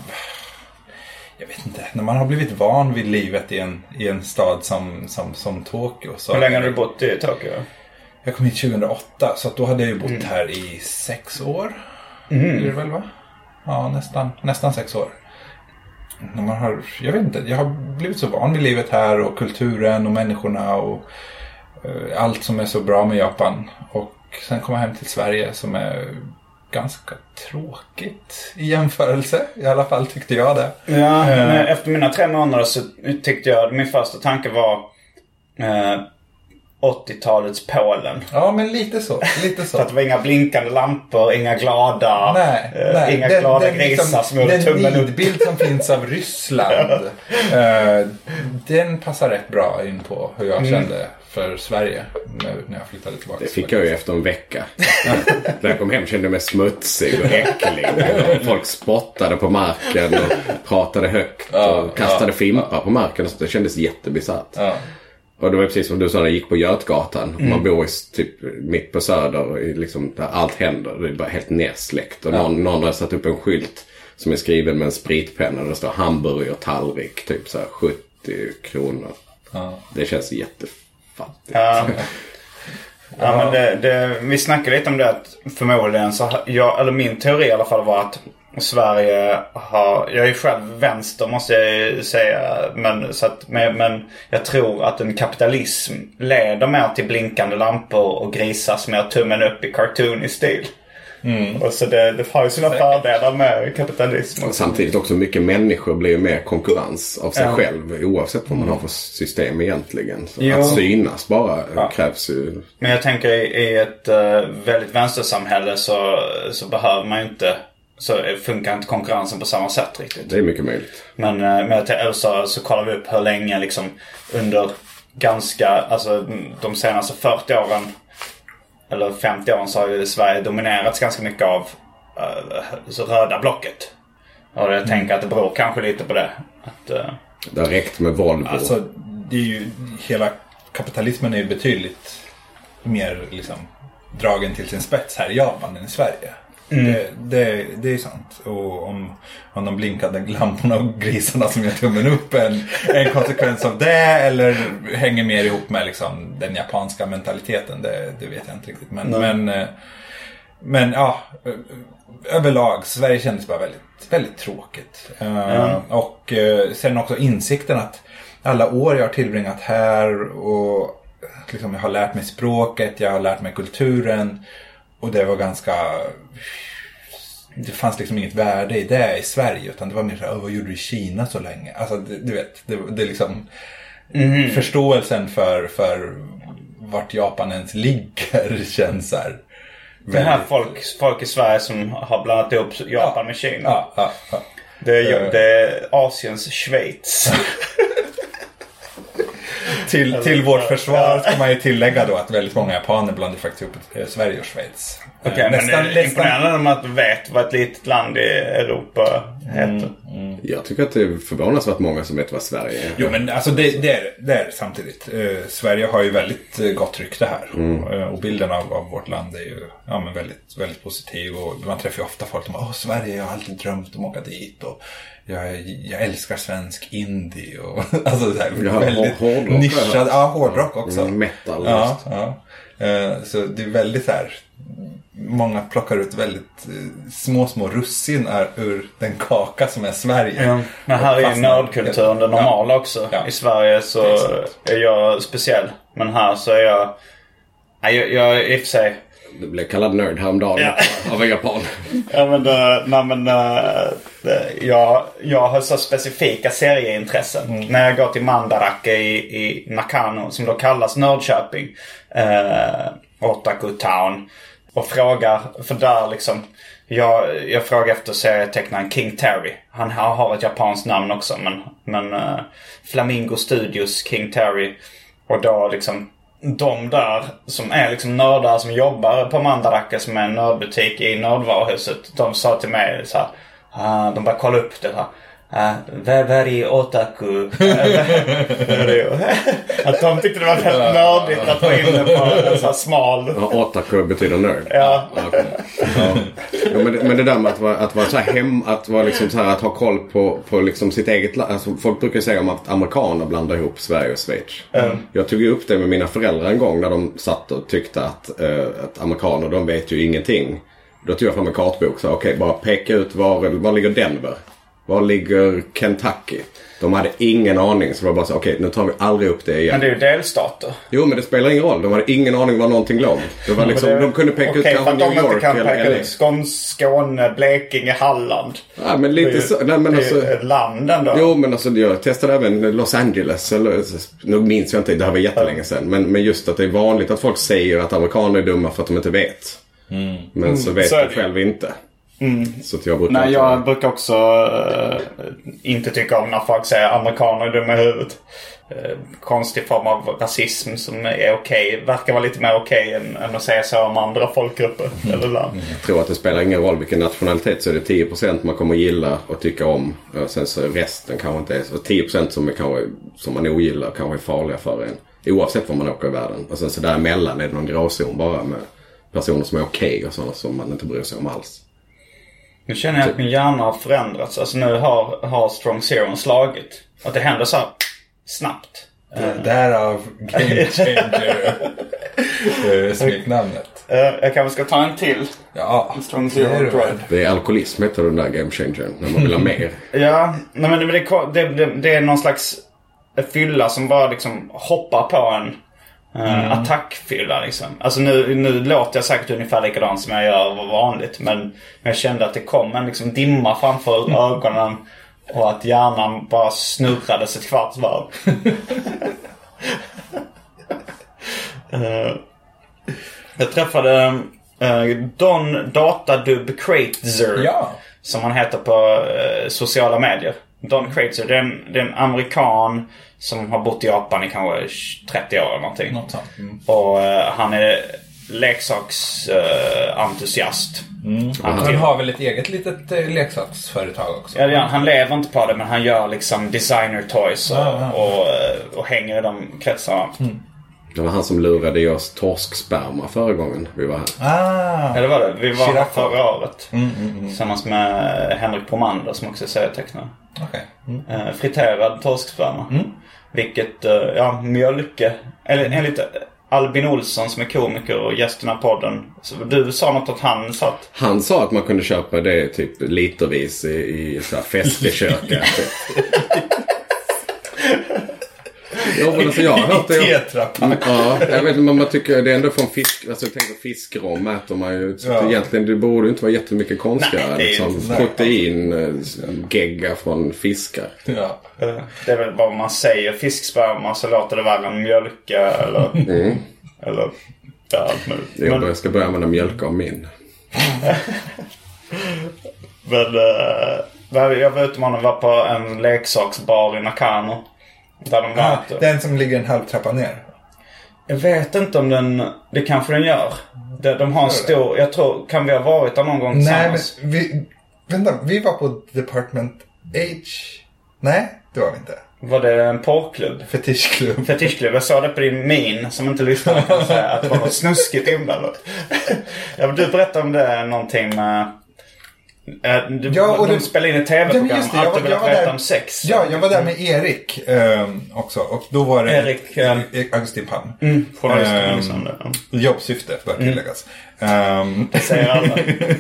[SPEAKER 5] Jag vet inte, när man har blivit van vid livet i en, i en stad som, som, som Tokyo. Så
[SPEAKER 3] hur länge har du bott i Tokyo?
[SPEAKER 5] Jag kom hit tjugohundraåtta, så att då hade jag ju bott mm. här i sex år.
[SPEAKER 3] Mm.
[SPEAKER 5] Är det väl, va? Ja, nästan, nästan sex år. När man har, jag vet inte, jag har blivit så van vid livet här och kulturen och människorna och uh, allt som är så bra med Japan. Och sen kom jag hem till Sverige som är... ganska tråkigt i jämförelse. I alla fall tyckte jag det.
[SPEAKER 3] Ja, men efter mina tre månader så tyckte jag, min första tanke var eh, åttiotalets Polen.
[SPEAKER 5] Ja, men lite så. Lite så.
[SPEAKER 3] För att det var inga blinkande lampor, inga glada,
[SPEAKER 5] nej,
[SPEAKER 3] eh,
[SPEAKER 5] nej.
[SPEAKER 3] inga
[SPEAKER 5] den,
[SPEAKER 3] glada
[SPEAKER 5] den,
[SPEAKER 3] grisar
[SPEAKER 5] liksom,
[SPEAKER 3] som gjorde tummen upp.
[SPEAKER 5] Den nidbild som finns av Ryssland, eh, den passar rätt bra in på hur jag mm. kände för Sverige när jag flyttade tillbaka.
[SPEAKER 4] Det fick jag ju efter en vecka. När jag kom hem kände jag mig smutsig och äcklig. Folk spottade på marken och pratade högt ja, och kastade ja, fimpar ja. på marken. Så det kändes jättebisarrt. Ja. Och det var precis som du sa när jag gick på Götgatan. Mm. Man bor i, typ mitt på Söder, liksom, där allt händer. Det är bara helt nedsläckt. Och ja. någon, någon har satt upp en skylt som är skriven med en spritpenna. Det står hamburger tallrik typ så här sjuttio kronor. Ja. Det känns jättefattigt.
[SPEAKER 3] Ja. Ja, men det, det, vi snackade lite om det att förmodligen så jag, eller min teori i alla fall var att Sverige har, jag är själv vänster måste jag säga, men, så att, men, men jag tror att en kapitalism leder mer till blinkande lampor och grisar som är tummen upp i cartoon i stil. Mm. Och så det, det har ju sina fördelar med kapitalism.
[SPEAKER 4] Och samtidigt också mycket människor blir mer konkurrens av sig ja. själv oavsett vad man har för system egentligen. Så att synas bara ja. krävs ju. Men
[SPEAKER 3] jag tänker i, i ett uh, väldigt vänstersamhälle så, så behöver man ju inte, så funkar inte konkurrensen på samma sätt riktigt.
[SPEAKER 4] Det är mycket möjligt.
[SPEAKER 3] Men, uh, men jag så, så kollar vi upp hur länge liksom under ganska, alltså de senaste fyrtio åren eller femtio år så har ju Sverige dominerats ganska mycket av uh, röda blocket. Och jag mm. tänker att det beror kanske lite på det. Att, uh...
[SPEAKER 4] det har räckt med Volvo.
[SPEAKER 5] Alltså, det är ju, hela kapitalismen är ju betydligt mer liksom, dragen till sin spets här i Japan än i Sverige. Mm. Det, det, det är sant. Och om, om de blinkade lamporna och grisarna som gör tummen upp en, en konsekvens av det eller hänger mer ihop med liksom, den japanska mentaliteten, det, det vet jag inte riktigt. Men, mm. men, men ja, överlag Sverige kändes bara väldigt, väldigt tråkigt. Mm. Uh, och uh, sen också insikten att alla år jag har tillbringat här och liksom, jag har lärt mig språket, jag har lärt mig kulturen. Och det var ganska, det fanns liksom inget värde i det i Sverige, utan det var mer så här, vad gjorde du i Kina så länge? Alltså det, du vet, det, det är liksom mm. förståelsen för, för vart Japan ens ligger känns här.
[SPEAKER 3] Det här folk, folk i Sverige som har blandat ihop Japan ja, med Kina.
[SPEAKER 5] Ja, ja, ja.
[SPEAKER 3] Det, är, det är Asiens Schweiz.
[SPEAKER 5] Till, till vårt försvar ska man ju tillägga då att väldigt många japaner blandar faktiskt ihop Sverige och Schweiz.
[SPEAKER 3] Okej, okay, men nästan, det är imponerande om att du vet vad ett litet land i Europa heter. Mm,
[SPEAKER 4] mm. Jag tycker att det är förvånansvärt många som vet vad Sverige är.
[SPEAKER 5] Jo, men alltså det, det, är, det är samtidigt. Eh, Sverige har ju väldigt gott rykte här. Mm. Och, och bilden av, av vårt land är ju ja, men väldigt, väldigt positiv. Och man träffar ju ofta folk som åh Sverige, jag har alltid drömt om att åka dit. Och jag, jag älskar svensk indie. Och, alltså så här, ja, väldigt
[SPEAKER 4] hårdrock,
[SPEAKER 5] nischad. Ja, hårdrock också.
[SPEAKER 4] Mm, metal.
[SPEAKER 5] Ja, ja. Eh, så det är väldigt så här. Många plockar ut väldigt eh, små, små russin är ur den kaka som är Sverige.
[SPEAKER 3] Ja. Men här är ju nördkulturen det normala ja. också. Ja. I Sverige så är, är jag speciell. Men här så är jag... Nej, jag, jag i och för sig...
[SPEAKER 4] Du blev kallad nörd häromdagen ja. av en japan.
[SPEAKER 3] Ja, men, uh, nej, men uh, jag, jag har så specifika serieintressen. Mm. När jag går till Mandarake i, i Nakano, som då kallas Nördköping, uh, Otaku Town, och frågar, för där liksom, jag, jag frågar efter serietecknaren King Terry. Han har, har ett japanskt namn också, men, men uh, Flamingo Studios King Terry. Och då liksom de där som är liksom nördar som jobbar på Mandarake, som är en nördbutik i nördvaruhuset, de sa till mig så här, uh, de bara kolla upp det här. Uh, very otaku. Att de tyckte det var väldigt nördigt att vara inne på en sån här smal.
[SPEAKER 4] Ja, otaku betyder nörd.
[SPEAKER 3] Ja.
[SPEAKER 4] Okay. Ja. Ja, men, det, men det där med att vara, att vara så här hem, att vara liksom så här, att ha koll på, på liksom sitt eget land. Alltså, folk brukar säga om att amerikaner blandar ihop Sverige och Schweiz. Mm. Jag tog ju upp det med mina föräldrar en gång när de satt och tyckte att, uh, att amerikaner, de vet ju ingenting. Då tog jag fram en kartbok så okej, okay, bara peka ut var, var ligger Denver. Var ligger Kentucky? De hade ingen aning, så det var bara så, okej, okay, nu tar vi aldrig upp det igen.
[SPEAKER 3] Men det är ju delstater.
[SPEAKER 4] Jo, men det spelar ingen roll. De hade ingen aning var någonting låg. Det var liksom, det, de kunde peka okay, ut kanske New York eller... Okej, för att de inte kan peka ut Skåne, Skåne, Blekinge, Halland. Ja, men lite
[SPEAKER 3] det,
[SPEAKER 4] så... Nej, men
[SPEAKER 3] det
[SPEAKER 4] alltså,
[SPEAKER 3] är ju ett land ändå.
[SPEAKER 4] Jo, men alltså, jag testade även Los Angeles. Eller, nu minns jag inte, det här var jättelänge sedan. Men, men just att det är vanligt att folk säger att amerikaner är dumma för att de inte vet. Mm. Men så vet mm, de själv inte.
[SPEAKER 3] Mm.
[SPEAKER 4] Så jag brukar
[SPEAKER 3] Nej, jag vara... brukar också uh, inte tycka om när folk säger amerikaner är dumma i huvudet. Uh, konstig form av rasism som är okej. Verkar vara lite mer okej än, än att säga så om andra folkgrupper mm. eller land.
[SPEAKER 4] Mm. Jag tror att det spelar ingen roll vilken nationalitet, så är det tio procent man kommer gilla och tycka om. Och sen så resten kanske inte är så. tio procent som, är kanske, som man ogillar kanske är farliga för en. Oavsett var man åker i världen. Och sen så däremellan är det någon gråzon bara med personer som är okej och sådana som man inte bryr sig om alls.
[SPEAKER 3] Nu känner jag att min hjärna har förändrats. Alltså nu har, har Strong Zero slagit. Att det händer så här snabbt.
[SPEAKER 5] Det därav Game Changer smeknamnet.
[SPEAKER 3] Jag kanske ska ta en till.
[SPEAKER 5] Ja,
[SPEAKER 3] Strong Zero Drive.
[SPEAKER 4] Det är alkoholism heter den där Game Changer. När man vill ha mer.
[SPEAKER 3] Ja, nej, men det, det, det, det är någon slags fylla som bara liksom hoppar på en mm. uh, attackfylla liksom. Alltså nu, nu låter jag säkert ungefär likadant som jag gör vanligt. Men jag kände att det kom en liksom dimma framför mm. ögonen. Och att hjärnan bara snurrades ett kvarts varv. uh, jag träffade uh, Don Datadub Kreitzer.
[SPEAKER 5] Ja.
[SPEAKER 3] Som han heter på uh, sociala medier. Don Kreitzer, det är, en, det är en amerikan som har bott i Japan i kanske trettio år eller någonting.
[SPEAKER 5] Något sånt. Mm.
[SPEAKER 3] Och uh, han är leksaksentusiast. Uh,
[SPEAKER 5] mm. Han, han har väl ett eget litet uh, leksaksföretag också.
[SPEAKER 3] Ja, ja, han lever inte på det, men han gör liksom designer toys och,
[SPEAKER 5] ah, ah,
[SPEAKER 3] och, och, och hänger i de kretsarna.
[SPEAKER 5] Mm.
[SPEAKER 4] Det var han som lurade i oss torsksperma förra gången vi var här.
[SPEAKER 5] Ah.
[SPEAKER 3] Ja, det var det. Vi var här förra året.
[SPEAKER 5] Mm, mm, mm.
[SPEAKER 3] Tillsammans med Henrik Pomander som också är serietecknare.
[SPEAKER 5] Okay. Mm.
[SPEAKER 3] Uh, friterad torsksperma.
[SPEAKER 5] Mm.
[SPEAKER 3] Vilket, uh, ja, mjölke. Eller mm. enligt Albin Olsson som är komiker och gästerna på podden. Så du sa något att han sa att...
[SPEAKER 4] Han sa att man kunde köpa det typ litervis i, i så här festkök. Ja, men alltså jag har hört det. Ja, jag vet inte, man tycker det är ändå från fisk, alltså jag tänker fiskrom äter man ju. Så ja. Egentligen det borde inte vara jättemycket konstigare. Nej, liksom, protein gegga från fiskar.
[SPEAKER 5] Ja.
[SPEAKER 3] Det är väl bara man säger fisksperma så låter det vara en mjölka eller mm. eller ja, allt möjligt.
[SPEAKER 4] Jag men... ska börja använda mjölka av min.
[SPEAKER 3] Men uh, jag vet om man var på en leksaksbar i Nakano. Där de
[SPEAKER 5] ah, den som ligger en halv trappa ner.
[SPEAKER 3] Jag vet inte om den... Det kanske den gör. De, de har en stor... Jag tror... Kan vi ha varit där någon gång tillsammans?
[SPEAKER 5] Nej, men vi... Vänta, vi var på Department H... Nej, det var vi inte.
[SPEAKER 3] Var det en porrklubb?
[SPEAKER 5] Fetischklubb.
[SPEAKER 3] Fetischklubb. Jag sa det på din min som inte lyssnade kan säga att det var något snuskigt inblandat. Ja, du berättade om det någonting med... Du, ja, och de det, spelade in ett tv-program. Ja, det, jag, var, jag var där, om sex.
[SPEAKER 5] Ja, jag var där med Erik eh, också. Och då var det
[SPEAKER 3] Erik, eh,
[SPEAKER 5] Erik Augustin Palm.
[SPEAKER 3] Mm,
[SPEAKER 5] eh, liksom jobbsyfte bör tilläggas.
[SPEAKER 3] Mm. Det säger alla.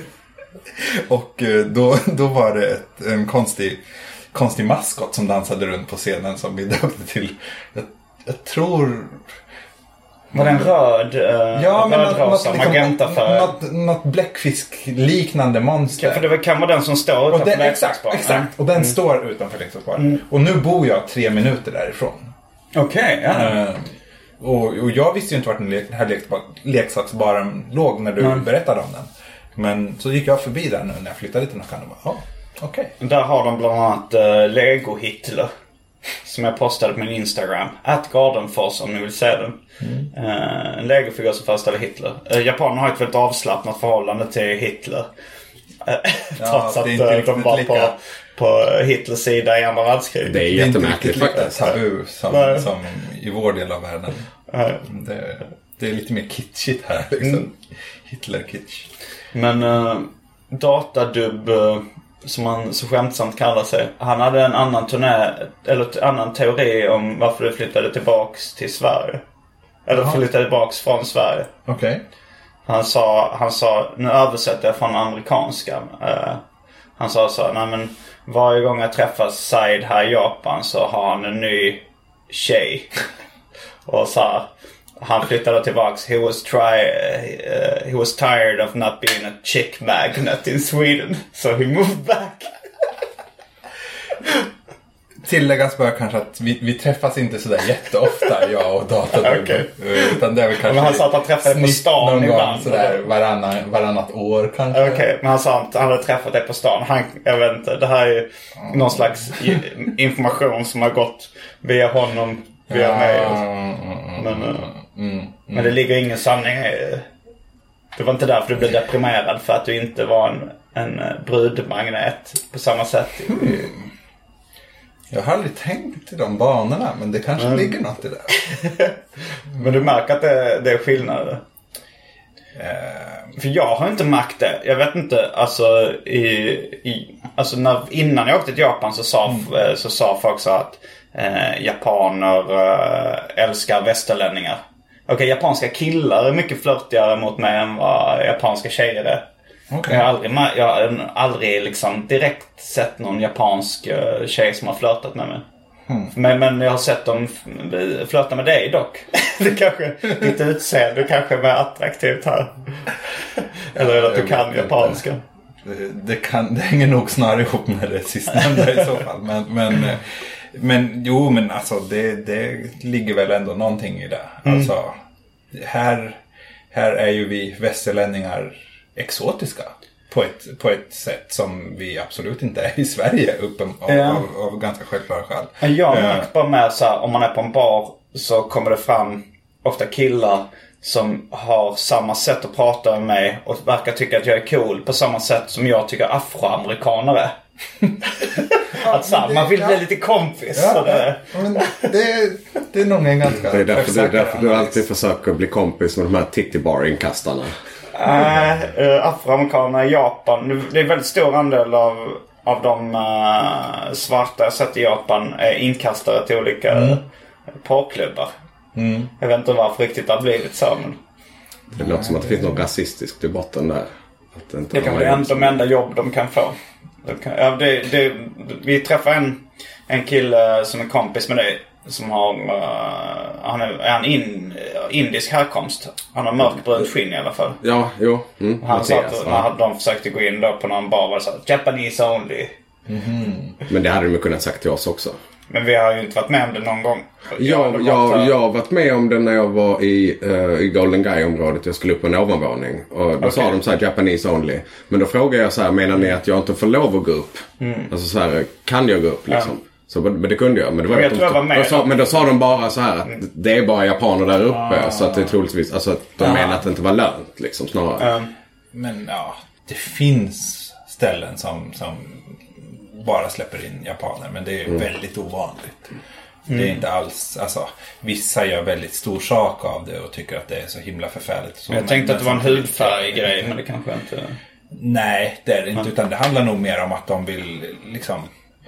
[SPEAKER 5] Och då, då var det ett, en konstig, konstig maskot som dansade runt på scenen som vi döpte till. Jag, jag tror...
[SPEAKER 3] Var det en röd, uh,
[SPEAKER 5] ja, men
[SPEAKER 3] röd
[SPEAKER 5] något,
[SPEAKER 3] rosa,
[SPEAKER 5] liksom,
[SPEAKER 3] magenta för...
[SPEAKER 5] Något, något bläckfisk-liknande monster.
[SPEAKER 3] Ja, för det kan vara den som står utanför
[SPEAKER 5] den, leksaksbaren. Exakt, exakt. Och den mm. står utanför leksaksbaren. Mm. Och nu bor jag tre minuter därifrån.
[SPEAKER 3] Okej, okay, ja.
[SPEAKER 5] Uh, och, och jag visste ju inte vart den le- här leksaksbaren låg när du mm. berättade om den. Men så gick jag förbi där nu när jag flyttade till Nakano. Ja, okej.
[SPEAKER 3] Okay. Där har de bland annat uh, Lego Hitler. Som jag postade på min Instagram. At Gardenfors om ni vill se den. Mm. Uh, en Lego-figur som föreställer Hitler. Uh, Japanerna har ett väldigt avslappnat förhållande till Hitler. Uh,
[SPEAKER 5] ja,
[SPEAKER 3] trots att uh, de var på, på Hitlers sida i andra världskriget.
[SPEAKER 4] Det är jättemärkligt faktiskt.
[SPEAKER 5] Tabu som, som i vår del av världen. Uh. Det, det är lite mer kitschigt här. Liksom. Mm. Hitler-kitsch.
[SPEAKER 3] Men uh, Datadub... Uh, som han så skämtsamt kallar sig. Han hade en annan turné eller annan teori om varför du flyttade tillbaks till Sverige. Eller Aha. flyttade tillbaks från Sverige.
[SPEAKER 5] Okej. Okay.
[SPEAKER 3] Han sa han sa nu översätter jag från amerikanska. Uh, han sa så nej men varje gång jag träffar Said här i Japan så har han en ny tjej. Och så han flyttade tillbaks. He was try uh, he was tired of not being a chick magnet in Sweden, so he moved back.
[SPEAKER 5] Tilläggas bör kanske att vi, vi träffas inte sådär jätteofta, jag och Datadub. Okay. Utan det är väl kanske
[SPEAKER 3] men han sa att han träffade på stan ibland.
[SPEAKER 5] Sådär varannan, varannat år kanske.
[SPEAKER 3] Okej, okay, men han sa att han hade träffat dig på stan. Han, jag vet inte, det här är mm. någon slags information som har gått via honom. Via ja, mig. Mm, men, mm, mm, men det ligger ingen sanning i. Det var inte därför du blev deprimerad. För att du inte var en, en brudmagnet på samma sätt.
[SPEAKER 5] Mm. Jag har aldrig tänkt i de banorna. Men det kanske mm. ligger något i det.
[SPEAKER 3] Men du märker att det, det är skillnad. För jag har inte märkt det. Jag vet inte, alltså, i, i, alltså när, innan jag åkte till Japan så sa, mm. så sa folk så att eh, japaner eh, älskar västerlänningar. Okej, okay, japanska killar är mycket flörtigare mot mig än vad japanska tjejer är. Okay. Jag har aldrig, jag har aldrig liksom direkt sett någon japansk uh, tjej som har flörtat med mig. Mm. Men, men jag har sett dem flörta med dig dock. Det kanske, ditt utseende kanske är mer attraktivt här. Eller är det att du kan japanska?
[SPEAKER 5] Det, det, kan, det hänger nog snarare ihop med det sistnämnda i så fall. Men, men, men jo, men alltså det, det ligger väl ändå någonting i det. Mm. Alltså, här, här är ju vi västerlänningar exotiska på ett, på ett sätt som vi absolut inte är i Sverige uppen, av, ja. av, av ganska självklara skäl.
[SPEAKER 3] Jag har märkt bara med så här, om man är på en bar så kommer det fram ofta killar som har samma sätt att prata med mig och verkar tycka att jag är cool på samma sätt som jag tycker afroamerikaner är. Att så, det, man vill ja. bli lite kompis.
[SPEAKER 5] Ja, det. Men det, det är nog en ganska...
[SPEAKER 4] Det är därför, det är därför du alltid försöker bli kompis med de här titty-bar-inkastarna.
[SPEAKER 3] Nej, äh, afroamerikaner i Japan. Det är en väldigt stor andel av, av de uh, svarta jag sett i Japan är inkastare till olika mm. porrklubbar. Mm. Jag vet inte varför riktigt det har blivit så. Men...
[SPEAKER 4] Det låter som att det finns något rasistiskt i botten där. Att det inte
[SPEAKER 3] det kan vara de, de enda jobb de kan få. De kan, ja, det, det, vi träffar en, en kille som är kompis med dig. Som har uh, han är, är han in, indisk härkomst. Han har mörkbrunt skinn i alla fall.
[SPEAKER 4] Ja, jo. Mm,
[SPEAKER 3] han sa att när de försökte gå in då på någon bar var det så här, Japanese only.
[SPEAKER 4] Mm-hmm. Men det hade de kunnat sagt till oss också.
[SPEAKER 3] Men vi har ju inte varit med om det någon gång.
[SPEAKER 4] Jag, jag, jag, jag har varit med om det när jag var i, uh, i Golden Guy-området. Jag skulle upp på en ovanvåning. Och då okay. sa de så här, Japanese only. Men då frågade jag så här, menar ni att jag inte får lov att gå upp? Mm. Alltså så här, kan jag gå upp liksom? Ja. Så, men det kunde jag. Men, det var
[SPEAKER 3] jag
[SPEAKER 4] de,
[SPEAKER 3] jag var med
[SPEAKER 4] då sa, men då sa de bara så här att mm. det är bara japaner där uppe. Ah. Så att det är troligtvis, alltså att de ah. menar att det inte var lönt liksom snarare.
[SPEAKER 5] Um. Men ja, det finns ställen som, som bara släpper in japaner. Men det är mm. väldigt ovanligt. Mm. Det är inte alls, alltså vissa gör väldigt stor sak av det och tycker att det är så himla förfärligt. Så
[SPEAKER 3] jag tänkte att det var en hudfärg-grej, men det kanske inte...
[SPEAKER 5] Nej, det är det inte, utan det handlar nog mer om att de vill liksom...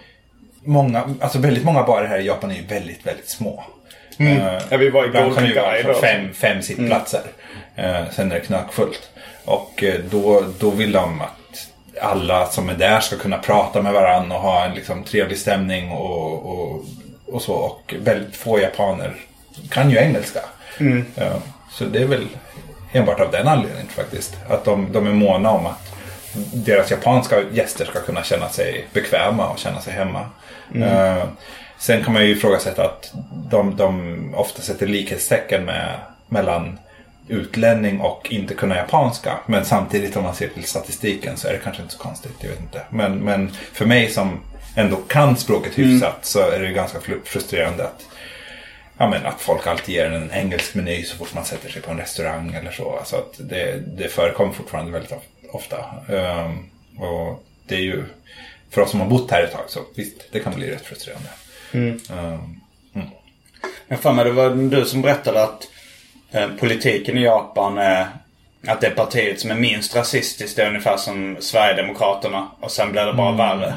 [SPEAKER 5] Många, alltså väldigt många barer här i Japan är ju väldigt, väldigt små.
[SPEAKER 3] Mm. Uh, ja, vi var i Golden Guy då.
[SPEAKER 5] Fem, fem sittplatser. Mm. Uh, sen är det knökfullt. Och uh, då, då vill de att alla som är där ska kunna prata med varandra och ha en liksom, trevlig stämning och, och, och så. Och väldigt få japaner kan ju engelska. Mm. Uh, så det är väl enbart av den anledningen faktiskt. Att de, de är måna om att deras japanska gäster ska kunna känna sig bekväma och känna sig hemma. Mm. Uh, sen kan man ju ifrågasätta att de, de ofta sätter likhetstecken med, mellan utlänning och inte kunna japanska. Men samtidigt om man ser till statistiken så är det kanske inte så konstigt, jag vet inte. Men, men för mig som ändå kan språket hyfsat mm. så är det ganska frustrerande att, ja, men att folk alltid ger en engelsk meny så fort man sätter sig på en restaurang eller så. Alltså att det, det förekommer fortfarande väldigt ofta. Um, och det är ju, för oss som har bott här ett tag så visst, det kan bli rätt frustrerande. Mm. Um, mm.
[SPEAKER 3] Jag fan, men det var du som berättade att eh, politiken i Japan är att det är partiet som är minst rasistiskt, det är ungefär som Sverigedemokraterna och sen blir det bara mm. värre.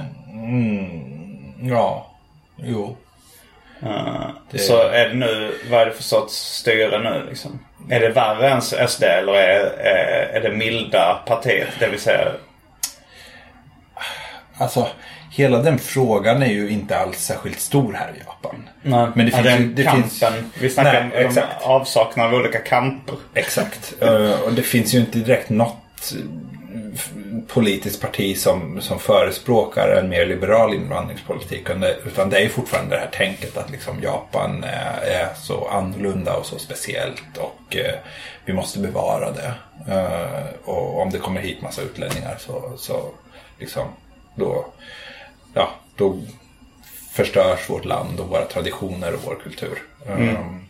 [SPEAKER 5] Mm. Ja, jo.
[SPEAKER 3] Uh, det... Så är det nu, vad är det för sorts styre nu liksom? Är det värre än S D eller är, är, är det milda partiet, det vill säga?
[SPEAKER 5] Alltså, hela den frågan är ju inte alls särskilt stor här i Japan.
[SPEAKER 3] Nej. Men det finns ja, ju, det kampen, finns, vi snackar nej, om exakt. avsaknad av olika kamper.
[SPEAKER 5] Exakt, uh, och det finns ju inte direkt något politiskt parti som, som förespråkar en mer liberal invandringspolitik, utan det är fortfarande det här tänket att liksom Japan är, är så annorlunda och så speciellt och eh, vi måste bevara det. Eh, och om det kommer hit massa utlänningar så, så liksom då, ja, då förstörs vårt land och våra traditioner och vår kultur. Mm. Um,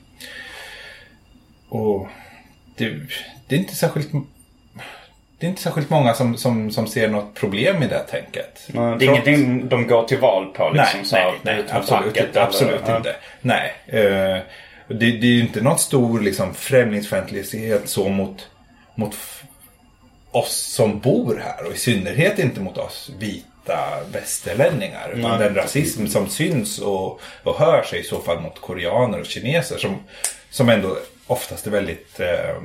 [SPEAKER 5] och det, det är inte särskilt Det är inte särskilt många som, som, som ser något problem i det tänket.
[SPEAKER 3] Nej, det är Trots... ingenting de går till val på. Liksom,
[SPEAKER 5] nej,
[SPEAKER 3] så
[SPEAKER 5] nej, nej absolut, inte, absolut eller, inte. Nej, uh, det, det är ju inte något stor liksom, främlingsfientlighet så mot, mot f- oss som bor här. Och i synnerhet inte mot oss vita västerlänningar. Utan
[SPEAKER 3] Nej.
[SPEAKER 5] den rasism som syns och, och hör sig i så fall mot koreaner och kineser. Som, som ändå oftast är väldigt... Eh,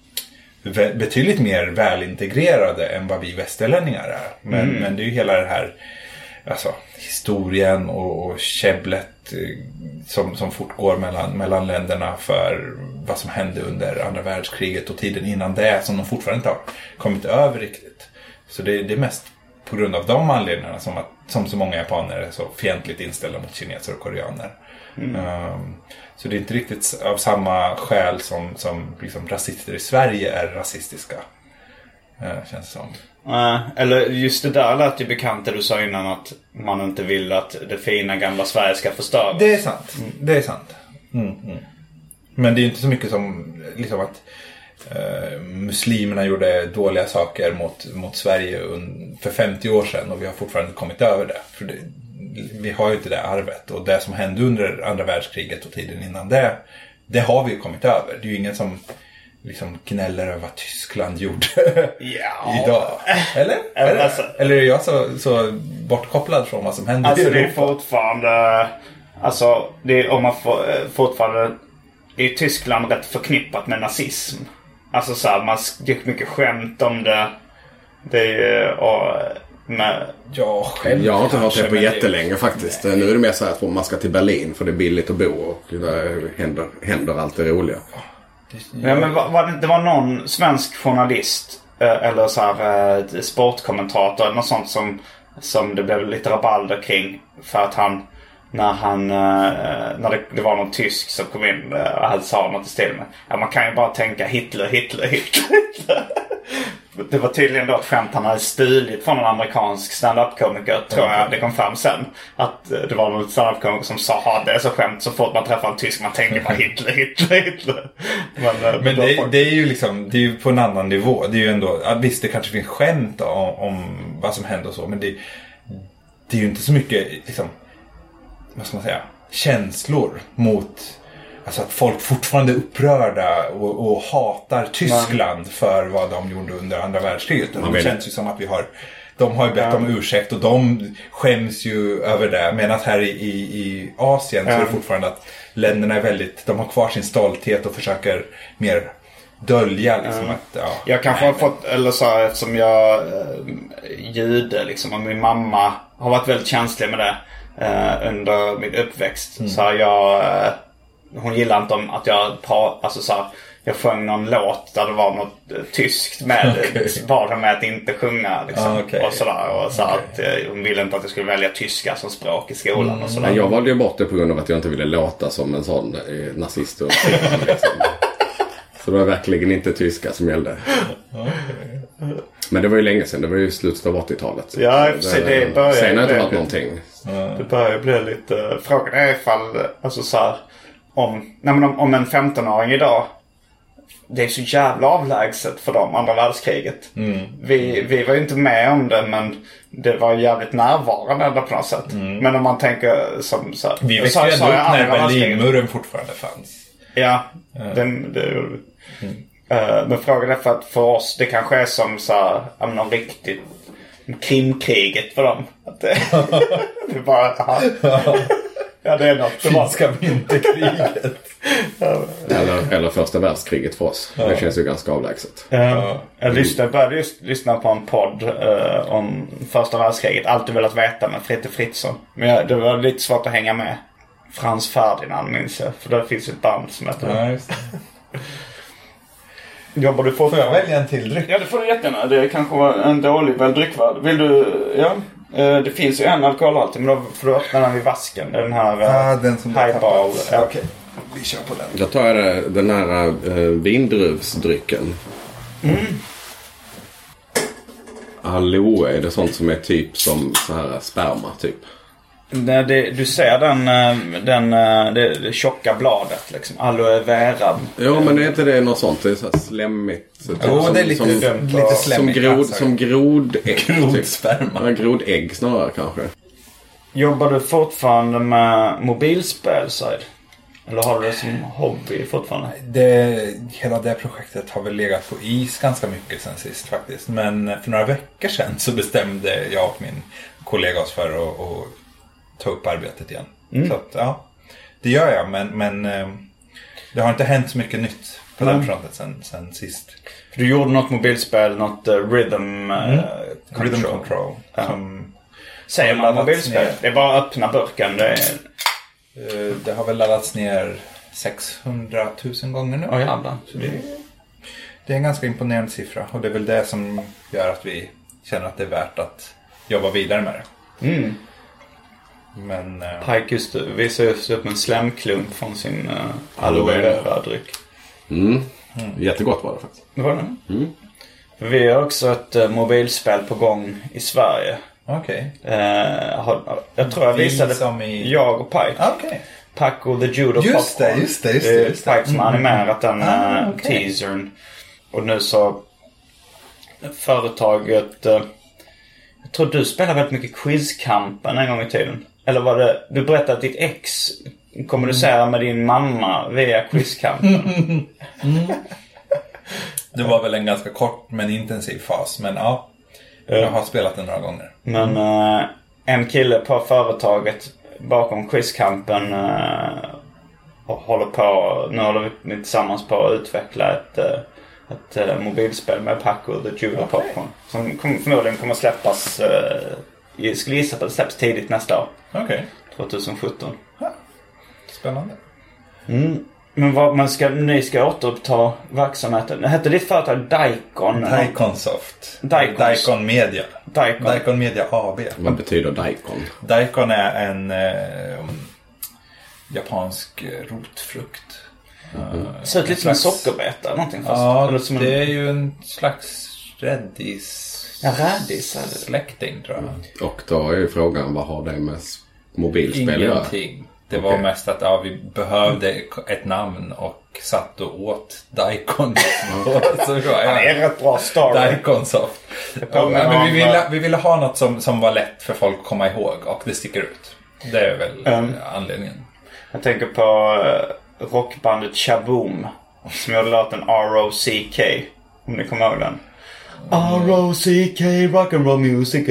[SPEAKER 5] betydligt mer välintegrerade än vad vi västerlänningar är. Men, mm. men det är ju hela det här alltså, historien och, och käbblet som, som fortgår mellan, mellan länderna för vad som hände under andra världskriget och tiden innan det som de fortfarande inte har kommit över riktigt. Så det, det är mest på grund av de anledningarna som, att, som så många japaner är så fientligt inställda mot kineser och koreaner. Mm. Um, så det är inte riktigt av samma skäl som, som liksom rasister i Sverige är rasistiska. Uh, känns det som.
[SPEAKER 3] Uh, eller just det där lät ju bekant det du sa innan att man inte vill att det fina gamla Sverige ska förstöras.
[SPEAKER 5] Det är sant. Mm. Det är sant. Mm, mm. Men det är inte så mycket som liksom att uh, muslimerna gjorde dåliga saker mot, mot Sverige un, för femtio år sedan och vi har fortfarande kommit över det. För det vi har ju inte det arvet och det som hände under andra världskriget och tiden innan det, det har vi ju kommit över. Det är ju ingen som liksom gnäller över vad Tyskland gjorde
[SPEAKER 3] ja.
[SPEAKER 5] idag. Eller? Eller? Alltså, Eller är jag så, så bortkopplad från vad som hände
[SPEAKER 3] alltså
[SPEAKER 5] i Europa?
[SPEAKER 3] Det är fortfarande alltså det är, om man får, fortfarande är Tyskland rätt förknippat med nazism. Alltså så här, man det är mycket skämt om det. Det är och med,
[SPEAKER 5] ja, själv
[SPEAKER 4] jag har inte hört det på
[SPEAKER 5] men
[SPEAKER 4] jättelänge
[SPEAKER 5] det,
[SPEAKER 4] faktiskt.
[SPEAKER 5] Nej.
[SPEAKER 4] Nu är det mer så här att man ska till Berlin för det är billigt att bo och där händer, händer allt det roliga.
[SPEAKER 3] Ja, men var, var det, det var någon svensk journalist eller så här sportkommentator eller något sånt som, som det blev lite rabalder kring för att han när han när det, det var någon tysk som kom in och han sa något i stil med ja, man kan ju bara tänka Hitler, Hitler, Hitler, Hitler. Det var tydligen då ett skämt han hade stulit från en amerikansk stand-up-komiker, tror okay. jag det kom fram sen. Att det var någon stand-up-komiker som sa ha det är så skämt så fort man träffar en tysk man tänker bara Hitler, Hitler, Hitler.
[SPEAKER 5] Men, men det, det är ju liksom, det är ju på en annan nivå. Det är ju ändå, visst det kanske finns skämt om, om vad som händer och så, men det, det är ju inte så mycket liksom, vad ska man säga, känslor mot... Alltså att folk fortfarande är upprörda och, och hatar Tyskland man, för vad de gjorde under andra världskriget. Det känns ju som att vi har... De har ju bett ja. om ursäkt och de skäms ju över det. Medan här i, i, i Asien ja. så är det fortfarande att länderna är väldigt... De har kvar sin stolthet och försöker mer dölja liksom ja. att... Ja,
[SPEAKER 3] jag kanske
[SPEAKER 5] nej,
[SPEAKER 3] har fått... Eller så eftersom jag äh, jude liksom och min mamma har varit väldigt känslig med det äh, under min uppväxt. Mm. Så jag... Äh, hon gillar inte om att jag pra, alltså så här, jag sjöng någon låt där det var något uh, tyskt med okay. bad med att inte sjunga liksom,
[SPEAKER 5] ah, okay.
[SPEAKER 3] och sådär och så okay. att uh, hon ville inte att jag skulle välja tyska som språk i skolan mm. och sådär.
[SPEAKER 4] Jag valde ju bort det på grund av att jag inte ville låta som en sån eh, nazist och liksom. Så det var verkligen inte tyska som gällde. Okay. Men det var ju länge sedan, det var ju slutet av åttiotalet.
[SPEAKER 3] Ja, det, det började
[SPEAKER 4] sen har det inte varit någonting.
[SPEAKER 3] Det börjar bli lite frågan är ifall alltså så här, Om, nej men om, om en femtonåring idag det är så jävla avlägset för dem andra världskriget. Mm. Vi, vi var ju inte med om det men det var jävligt närvarande på något sätt. Mm. Men om man tänker som så här,
[SPEAKER 5] vi växte ju ändå upp när Berlinmuren fortfarande fanns.
[SPEAKER 3] Ja, mm. den, det gjorde vi. Mm. Uh, men frågan är för att för oss det kanske är som så här, jag menar, riktigt krimkriget för dem. Att det, det är bara ja, det är något.
[SPEAKER 5] Finska vinterkriget.
[SPEAKER 4] eller, eller första världskriget för oss. Ja. Det känns ju ganska avlägset.
[SPEAKER 3] Ja. Jag lyssnade, började just lyssna på en podd uh, om första världskriget. Alltid velat veta med Fritte Fritzson. Men jag, det var lite svårt att hänga med. Frans Ferdinand minns jag. För det finns ett band som heter
[SPEAKER 5] ja, just det.
[SPEAKER 3] Jobbar du
[SPEAKER 5] får jag välja en till dryck?
[SPEAKER 3] Ja, det får du jättegärna. Det kanske var en dålig väl dryckvärd. Vill du... Ja. Det finns ju en alkoholhaltig, men då får du öppna den vid vasken. Den här
[SPEAKER 5] ah, den som
[SPEAKER 3] highball.
[SPEAKER 5] Ja, okej. Vi kör på den.
[SPEAKER 4] Då tar jag den här uh, vindruvsdrycken. Mm. Aloe, är det sånt som är typ som så här sperma typ?
[SPEAKER 3] Det, det, du ser den, den det, det tjocka bladet liksom. Aloe vera.
[SPEAKER 4] Ja, men det är inte det något sånt. Det är så här slemmigt.
[SPEAKER 5] Jo, oh, det är lite, som,
[SPEAKER 3] som,
[SPEAKER 5] lite slemmigt.
[SPEAKER 4] Som, grod, som grodägg.
[SPEAKER 5] Grodsperma.
[SPEAKER 4] Typ. Grodägg snarare kanske.
[SPEAKER 3] Jobbar du fortfarande med mobilspel, Said? Eller har du det som hobby fortfarande?
[SPEAKER 5] Det, hela det projektet har väl legat på is ganska mycket sen sist faktiskt. Men för några veckor sedan så bestämde jag och min kollega oss för att, att ta upp arbetet igen. Mm. Så att, ja, det gör jag. Men, men det har inte hänt så mycket nytt på mm. den fronten sen, sen sist.
[SPEAKER 3] För du gjorde något mobilspel, något uh, rhythm, uh,
[SPEAKER 5] mm.
[SPEAKER 3] control.
[SPEAKER 5] Rhythm control.
[SPEAKER 3] Ja.
[SPEAKER 5] Som
[SPEAKER 3] säger man mobilspel? Ner. Det är bara att öppna burken. Det, är...
[SPEAKER 5] uh, det har väl laddats ner sexhundratusen gånger nu.
[SPEAKER 3] Oh, jävlar. Så det...
[SPEAKER 5] det är en ganska imponerande siffra. Och det är väl det som gör att vi känner att det är värt att jobba vidare med det.
[SPEAKER 3] Mm.
[SPEAKER 5] Men uh...
[SPEAKER 3] Pike just visar just upp en slemklump från sin uh, aloe vera-dryck.
[SPEAKER 4] Mm. Mm. Jättegott var det faktiskt.
[SPEAKER 3] Det var det?
[SPEAKER 4] Mm.
[SPEAKER 3] Vi har också ett uh, mobilspel på gång i Sverige.
[SPEAKER 5] Okej.
[SPEAKER 3] Okay. Uh, jag tror jag visade som i... jag och Pike.
[SPEAKER 5] Okej. Okay.
[SPEAKER 3] Paco the Judo
[SPEAKER 5] just
[SPEAKER 3] Popcorn.
[SPEAKER 5] Det, just det, just det. Just det.
[SPEAKER 3] Pike som har animerat den
[SPEAKER 5] ah,
[SPEAKER 3] uh,
[SPEAKER 5] okay.
[SPEAKER 3] teasern. Och nu så företaget... Uh, jag tror du spelade väldigt mycket Quizkampen en gång i tiden. Eller var det... Du berättade att ditt ex kommunicerar med din mamma via Quizkampen.
[SPEAKER 5] mm. Det var väl en ganska kort men intensiv fas. Men ja, jag har spelat den några gånger.
[SPEAKER 3] Men uh, en kille på företaget bakom Quizkampen uh, håller på... Nu håller vi tillsammans på att utveckla ett, uh, ett uh, mobilspel med Paco the Judo
[SPEAKER 5] okay.
[SPEAKER 3] Popcorn. Som kom, förmodligen kommer släppas... Uh, jag skulle gissa på att det släpps tidigt nästa år.
[SPEAKER 5] Okej.
[SPEAKER 3] Okay. tjugosjutton.
[SPEAKER 5] Ja. Spännande.
[SPEAKER 3] Mm. Men vad man ska, ni ska återuppta verksamheten. Det heter ditt företag Daikon?
[SPEAKER 5] Daikonsoft.
[SPEAKER 3] Daikons.
[SPEAKER 5] Daikon Media.
[SPEAKER 3] Daikon.
[SPEAKER 5] Daikon Media A B.
[SPEAKER 4] Vad betyder Daikon?
[SPEAKER 5] Daikon är en eh, japansk rotfrukt.
[SPEAKER 3] Mm. Uh, så det är lite slags... som en sockerbeta någonting fast.
[SPEAKER 5] Ja,
[SPEAKER 3] eller som
[SPEAKER 5] det
[SPEAKER 3] en...
[SPEAKER 5] är ju en slags räddis.
[SPEAKER 3] Ja, räddis.
[SPEAKER 5] Släkting tror jag.
[SPEAKER 4] Mm. Och då är ju frågan, vad har det med mobilspel?
[SPEAKER 5] Ingenting. Det okay. var mest att ja, vi behövde ett namn och satt och åt Daikon. Så då, ja.
[SPEAKER 3] Det är en rätt bra story.
[SPEAKER 5] Daikonsoft. Ja, men vi, ville, vi ville ha något som, som var lätt för folk att komma ihåg och det sticker ut. Det är väl um, anledningen.
[SPEAKER 3] Jag tänker på uh, rockbandet Shaboom som gjorde låten R O C K. Om ni kommer ihåg den. Mm. R O C K rock'n'roll music.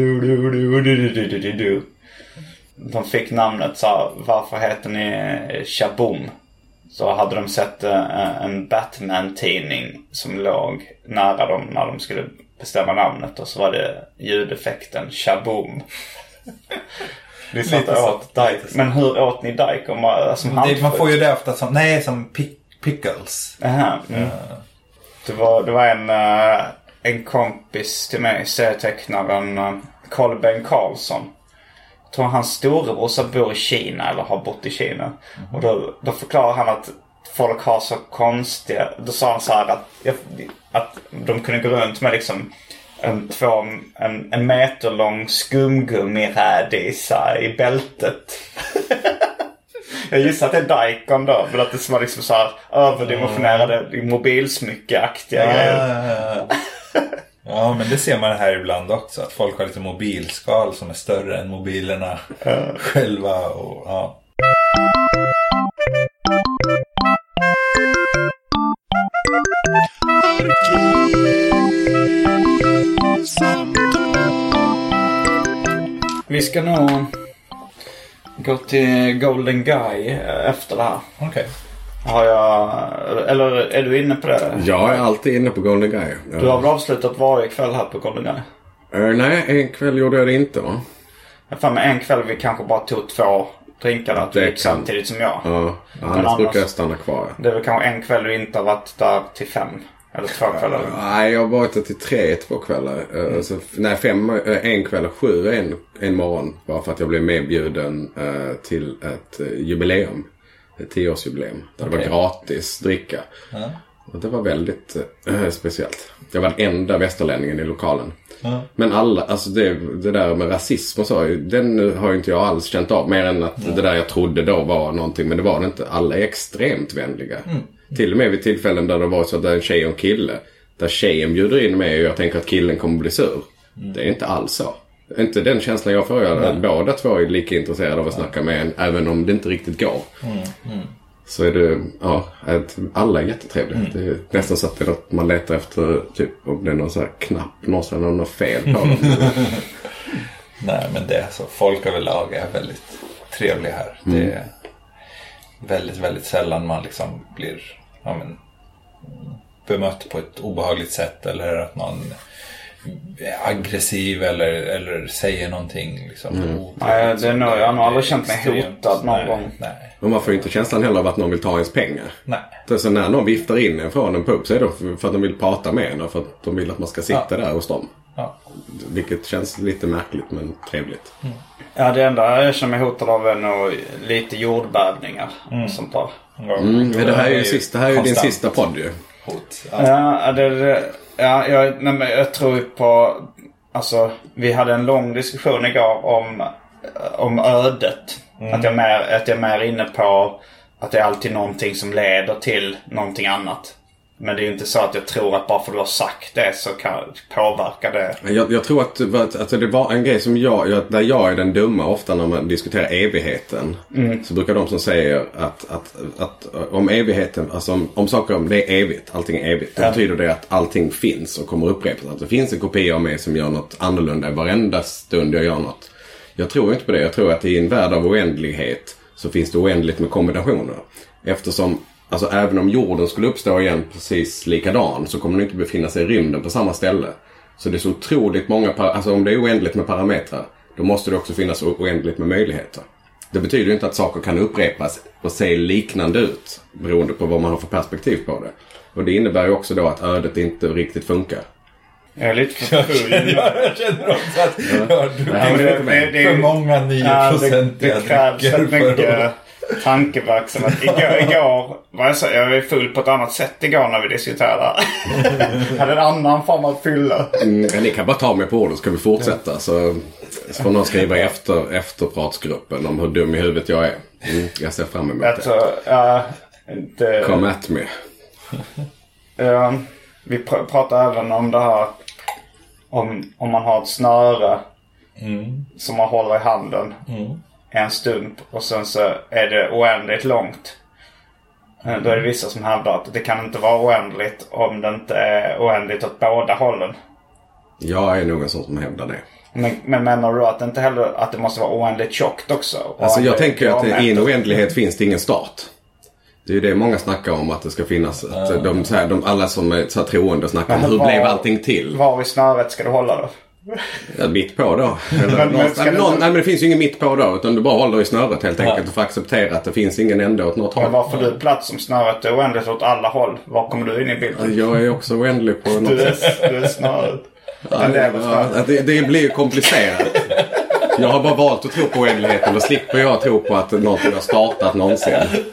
[SPEAKER 3] De fick namnet så här, varför heter ni Shaboom? Så hade de sett uh, en Batman-tidning som låg nära dem när de skulle bestämma namnet. Och så var det ljudeffekten Shaboom. Ni satt och åt Daikon. Men hur åt ni Daikon? Som
[SPEAKER 5] det, man får ju det ofta som, nej, som pick, pickles.
[SPEAKER 3] Aha, mm. uh. det, var, det var en, uh, en kompis till mig, serietecknaren uh, Colben Karlsson. Jag tror hans storebrorsa bor i Kina eller har bott i Kina. Mm. Och då, då förklarar han att folk har så konstiga... Då sa han så här att, att de kunde gå runt med liksom en, två, en, en meter lång skumgummirädis i bältet. Jag gissar att det är Daikon då. För att det var liksom så här överdimensionerade mm. mobilsmyckeaktiga
[SPEAKER 5] ja,
[SPEAKER 3] grejer.
[SPEAKER 5] Ja, ja. Ja, men det ser man här ibland också. Att folk har lite mobilskal som är större än mobilerna uh. själva. Och, ja.
[SPEAKER 3] Vi ska nog gå till Golden Guy efter det här.
[SPEAKER 5] Okej. Okay.
[SPEAKER 3] Har jag... Eller är du inne på det?
[SPEAKER 4] Jag är alltid inne på Golden Guy. Ja.
[SPEAKER 3] Du har väl avslutat varje kväll här på Golden Guy?
[SPEAKER 4] Uh, nej, en kväll gjorde jag det inte, va?
[SPEAKER 3] Jag fann med en kväll vi kanske bara tog två drinkar att vi gick samtidigt som jag.
[SPEAKER 4] Ja, annars, annars brukar jag stanna kvar.
[SPEAKER 3] Det är väl kanske en kväll du inte har varit där till fem. Eller två kvällar.
[SPEAKER 4] Uh, nej, jag har varit där till tre två kvällar. Uh, mm. så, nej, fem, uh, en kväll och sju en, en morgon. Bara för att jag blev medbjuden uh, till ett uh, jubileum. Ett tioårsjubileum. Där okay. det var gratis dricka. Mm. Och det var väldigt uh, speciellt. Jag var den enda västerlänningen i lokalen. Mm. Men alla, alltså det, det där med rasism och så, den har inte jag alls känt av. Mer än att mm. det där jag trodde då var någonting, men det var det inte. Alla är extremt vänliga. Mm. Till och med vid tillfällen där det var så att det är en tjej och en kille. Där tjejen bjuder in mig och jag tänker att killen kommer bli sur. Mm. Det är inte alls så. Inte den känslan jag får. Jag, mm. båda två är lika intresserade av att snacka med en, även om det inte riktigt går.
[SPEAKER 5] Mm. Mm.
[SPEAKER 4] så är det, ja, ett, alla är jättetrevliga. Mm. Det är nästan så att det är något man letar efter, typ om det är någon så här knapp någonstans eller något fel på dem.
[SPEAKER 5] Nej, men det är så. Folk överlag är väldigt trevliga här. Mm. Det är väldigt, väldigt sällan man liksom blir ja, men, bemött på ett obehagligt sätt eller att någon är aggressiv eller, eller säger någonting liksom.
[SPEAKER 3] Mm. Nej, det är nog, jag har nog aldrig känt mig hotad någon nej, gång.
[SPEAKER 5] Nej.
[SPEAKER 4] Och man får inte känslan heller av att någon vill ta ens pengar.
[SPEAKER 5] Nej.
[SPEAKER 4] Så när någon viftar in en från en pub så är det för att de vill prata med en och för att de vill att man ska sitta ja. där hos dem. Ja. Vilket känns lite märkligt men trevligt.
[SPEAKER 3] Mm. Ja, det enda jag känner mig hotad av är nog lite jordbävningar och mm. sånt där.
[SPEAKER 4] Mm. Ja, det här är ju sista, det här är din sista podd ju.
[SPEAKER 5] Hot.
[SPEAKER 3] Ja, ja det, det, ja jag, nej, men jag tror på, alltså vi hade en lång diskussion igår om, om ödet. Mm. Att, jag mer, att jag är mer inne på att det är alltid någonting som leder till någonting annat. Men det är ju inte så att jag tror att bara för att du har sagt det så kan påverka det.
[SPEAKER 4] Jag, jag tror att, att alltså det var en grej som jag, jag, där jag är den dumma ofta när man diskuterar evigheten. Mm. Så brukar de som säger att, att, att om evigheten, alltså om, om saker om det är evigt, allting är evigt. Då ja. betyder det att allting finns och kommer upprepas. Alltså det finns en kopia av mig som gör något annorlunda varenda stund jag gör något. Jag tror inte på det. Jag tror att i en värld av oändlighet så finns det oändligt med kombinationer. Eftersom alltså även om jorden skulle uppstå igen precis likadan så kommer den inte befinna sig i rymden på samma ställe. Så det är så otroligt många, par- alltså om det är oändligt med parametrar då måste det också finnas oändligt med möjligheter. Det betyder inte att saker kan upprepas och se liknande ut beroende på vad man har för perspektiv på det. Och det innebär ju också då att ödet inte riktigt funkar.
[SPEAKER 3] Jag är lite för full.
[SPEAKER 5] Jag känner också att ja, du har det, det, det, för många nio procent
[SPEAKER 3] ja, det, det krävs väldigt mycket tankeverksamhet. Igår, igår var jag, så, jag var full på ett annat sätt igår när vi diskuterade. Jag hade en annan form av fylla.
[SPEAKER 4] Mm, ni kan bara ta mig på orden så ska vi fortsätta. Så, så får någon skriva efter efterpratsgruppen om hur dum i huvudet jag är. Mm, jag ser fram emot
[SPEAKER 3] alltså, det. Uh, det.
[SPEAKER 4] Come at me.
[SPEAKER 3] Uh, vi pr- pratar även om det här om, om man har ett snöre mm. som man håller i handen mm. en stund och sen så är det oändligt långt. Mm. Då är det vissa som hävdar att det kan inte vara oändligt om det inte är oändligt åt båda hållen.
[SPEAKER 4] Jag är nog en sån som hävdar det.
[SPEAKER 3] Men, men menar du att det inte heller att det måste vara oändligt tjockt också?
[SPEAKER 4] Alltså jag tänker att i en oändlighet finns det ingen start. Det är ju det många snackar om att det ska finnas. Att mm. de, så här, de, alla som är så här troende snackar om hur var, blev allting till.
[SPEAKER 3] Var i snöret ska du hålla då?
[SPEAKER 4] Ja, mitt på då. Eller, men, någon, nej, någon, nej, men det finns ju ingen mitt på då. Utan du bara håller i snöret helt enkelt. Ja. Och får acceptera att det finns ingen ända åt något håll.
[SPEAKER 3] Men varför du plats som snöret är oändligt åt alla håll? Var kommer du in i bilden?
[SPEAKER 4] Jag är också oändlig på något
[SPEAKER 3] du är, sätt. Du är snöret.
[SPEAKER 4] Ja, det, ja, det, det blir ju komplicerat. Jag har bara valt att tro på oändligheten. Då slipper jag tro på att något har startat någonsin.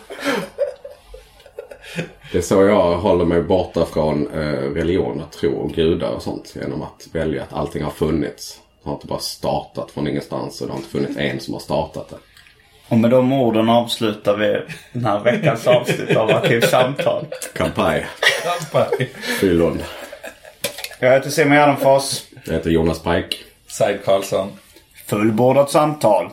[SPEAKER 4] Det är så jag håller mig borta från eh, religion och tro och gudar och sånt. Genom att välja att allting har funnits. Det har inte bara startat från ingenstans. Och det har inte funnits en som har startat det.
[SPEAKER 3] Och med de orden avslutar vi den här veckans avsnitt av Arkivsamtal.
[SPEAKER 4] Kampanj.
[SPEAKER 5] Kampanj.
[SPEAKER 4] Fyllon.
[SPEAKER 3] Jag heter Simon Gärdenfors.
[SPEAKER 4] Jag heter Jonas Pike.
[SPEAKER 5] Said Karlsson.
[SPEAKER 3] Fullbordat samtal.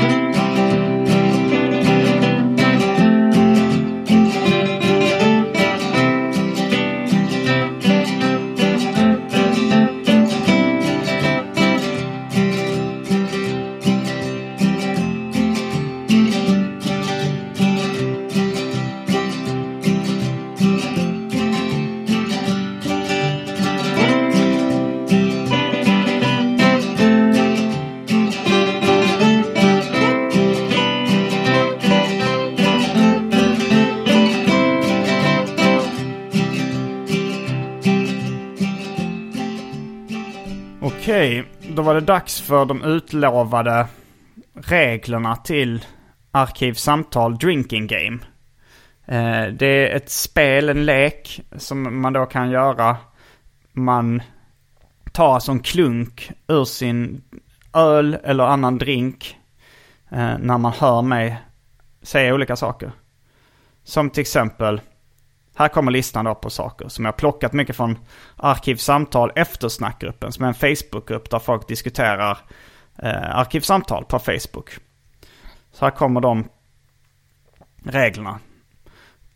[SPEAKER 3] Okej, då var det dags för de utlovade reglerna till Arkivsamtal Drinking Game. Eh, det är ett spel, en lek som man då kan göra. Man tar som klunk ur sin öl eller annan drink eh, när man hör mig säga olika saker. Som till exempel, här kommer listan då på saker som jag har plockat mycket från Arkivsamtal eftersnackgruppen, som är en Facebookgrupp där folk diskuterar eh, arkivsamtal på Facebook. Så här kommer de reglerna.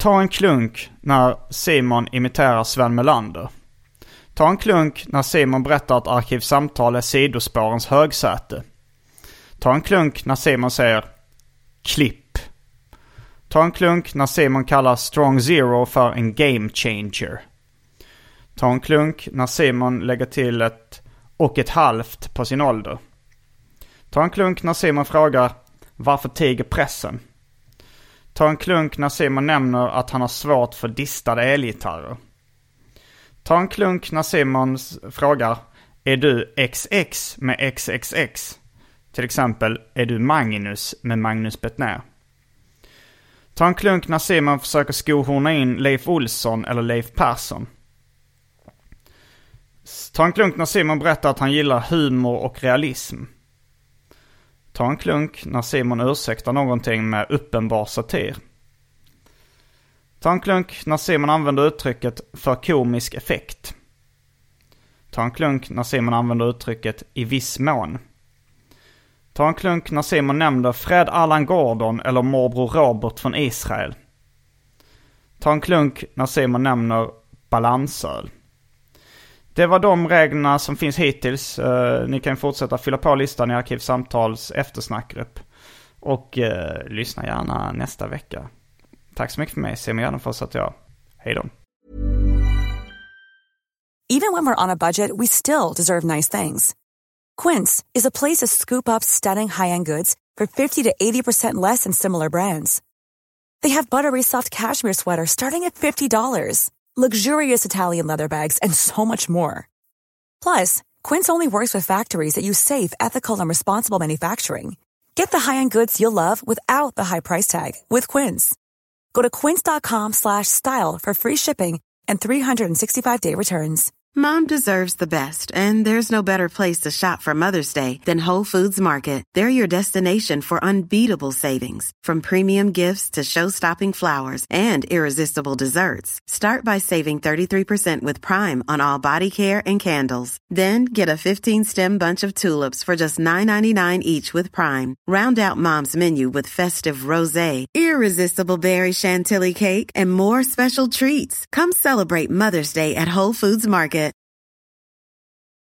[SPEAKER 3] Ta en klunk när Simon imiterar Sven Melander. Ta en klunk när Simon berättar att Arkivsamtal är sidospårens högsäte. Ta en klunk när Simon säger klipp. Ta en klunk när Simon kallar Strong Zero för en game changer. Ta en klunk när Simon lägger till ett och ett halvt på sin ålder. Ta en klunk när Simon frågar varför tiger pressen. Ta en klunk när Simon nämner att han har svårt för distade elgitarrer. Ta en klunk när Simon frågar är du X X med X X X? Till exempel är du Magnus med Magnus Bettner. Ta en klunk när Simon försöker skohorna in Leif Olsson eller Leif Persson. Ta en klunk när Simon berättar att han gillar humor och realism. Ta en klunk när Simon ursäktar någonting med uppenbar satir. Ta en klunk när Simon använder uttrycket för komisk effekt. Ta en klunk när Simon använder uttrycket i viss mån. Ta en klunk när Simon nämner Fred Allan Gordon eller morbror Robert från Israel. Ta en klunk när Simon nämner balansöl. Det var de reglerna som finns hittills. Uh, ni kan fortsätta fylla på listan i Arkivsamtals eftersnackgrupp. Och uh, lyssna gärna nästa vecka. Tack så mycket för mig. Simon Gärdenfors att jag. Hej då.
[SPEAKER 6] Even when we're on a budget, we still deserve nice things. Quince is a place to scoop up stunning high-end goods for fifty to eighty percent less than similar brands. They have buttery soft cashmere sweaters starting at fifty dollars. Luxurious Italian leather bags, and so much more. Plus, Quince only works with factories that use safe, ethical, and responsible manufacturing. Get the high-end goods you'll love without the high price tag with Quince. Go to quince.com slash style for free shipping and three sixty-five day returns.
[SPEAKER 7] Mom deserves the best, and there's no better place to shop for Mother's Day than Whole Foods Market. They're your destination for unbeatable savings, from premium gifts to show-stopping flowers and irresistible desserts. Start by saving thirty-three percent with Prime on all body care and candles. Then get a fifteen-stem bunch of tulips for just nine ninety-nine each with Prime. Round out Mom's menu with festive rosé, irresistible berry chantilly cake, and more special treats. Come celebrate Mother's Day at Whole Foods Market.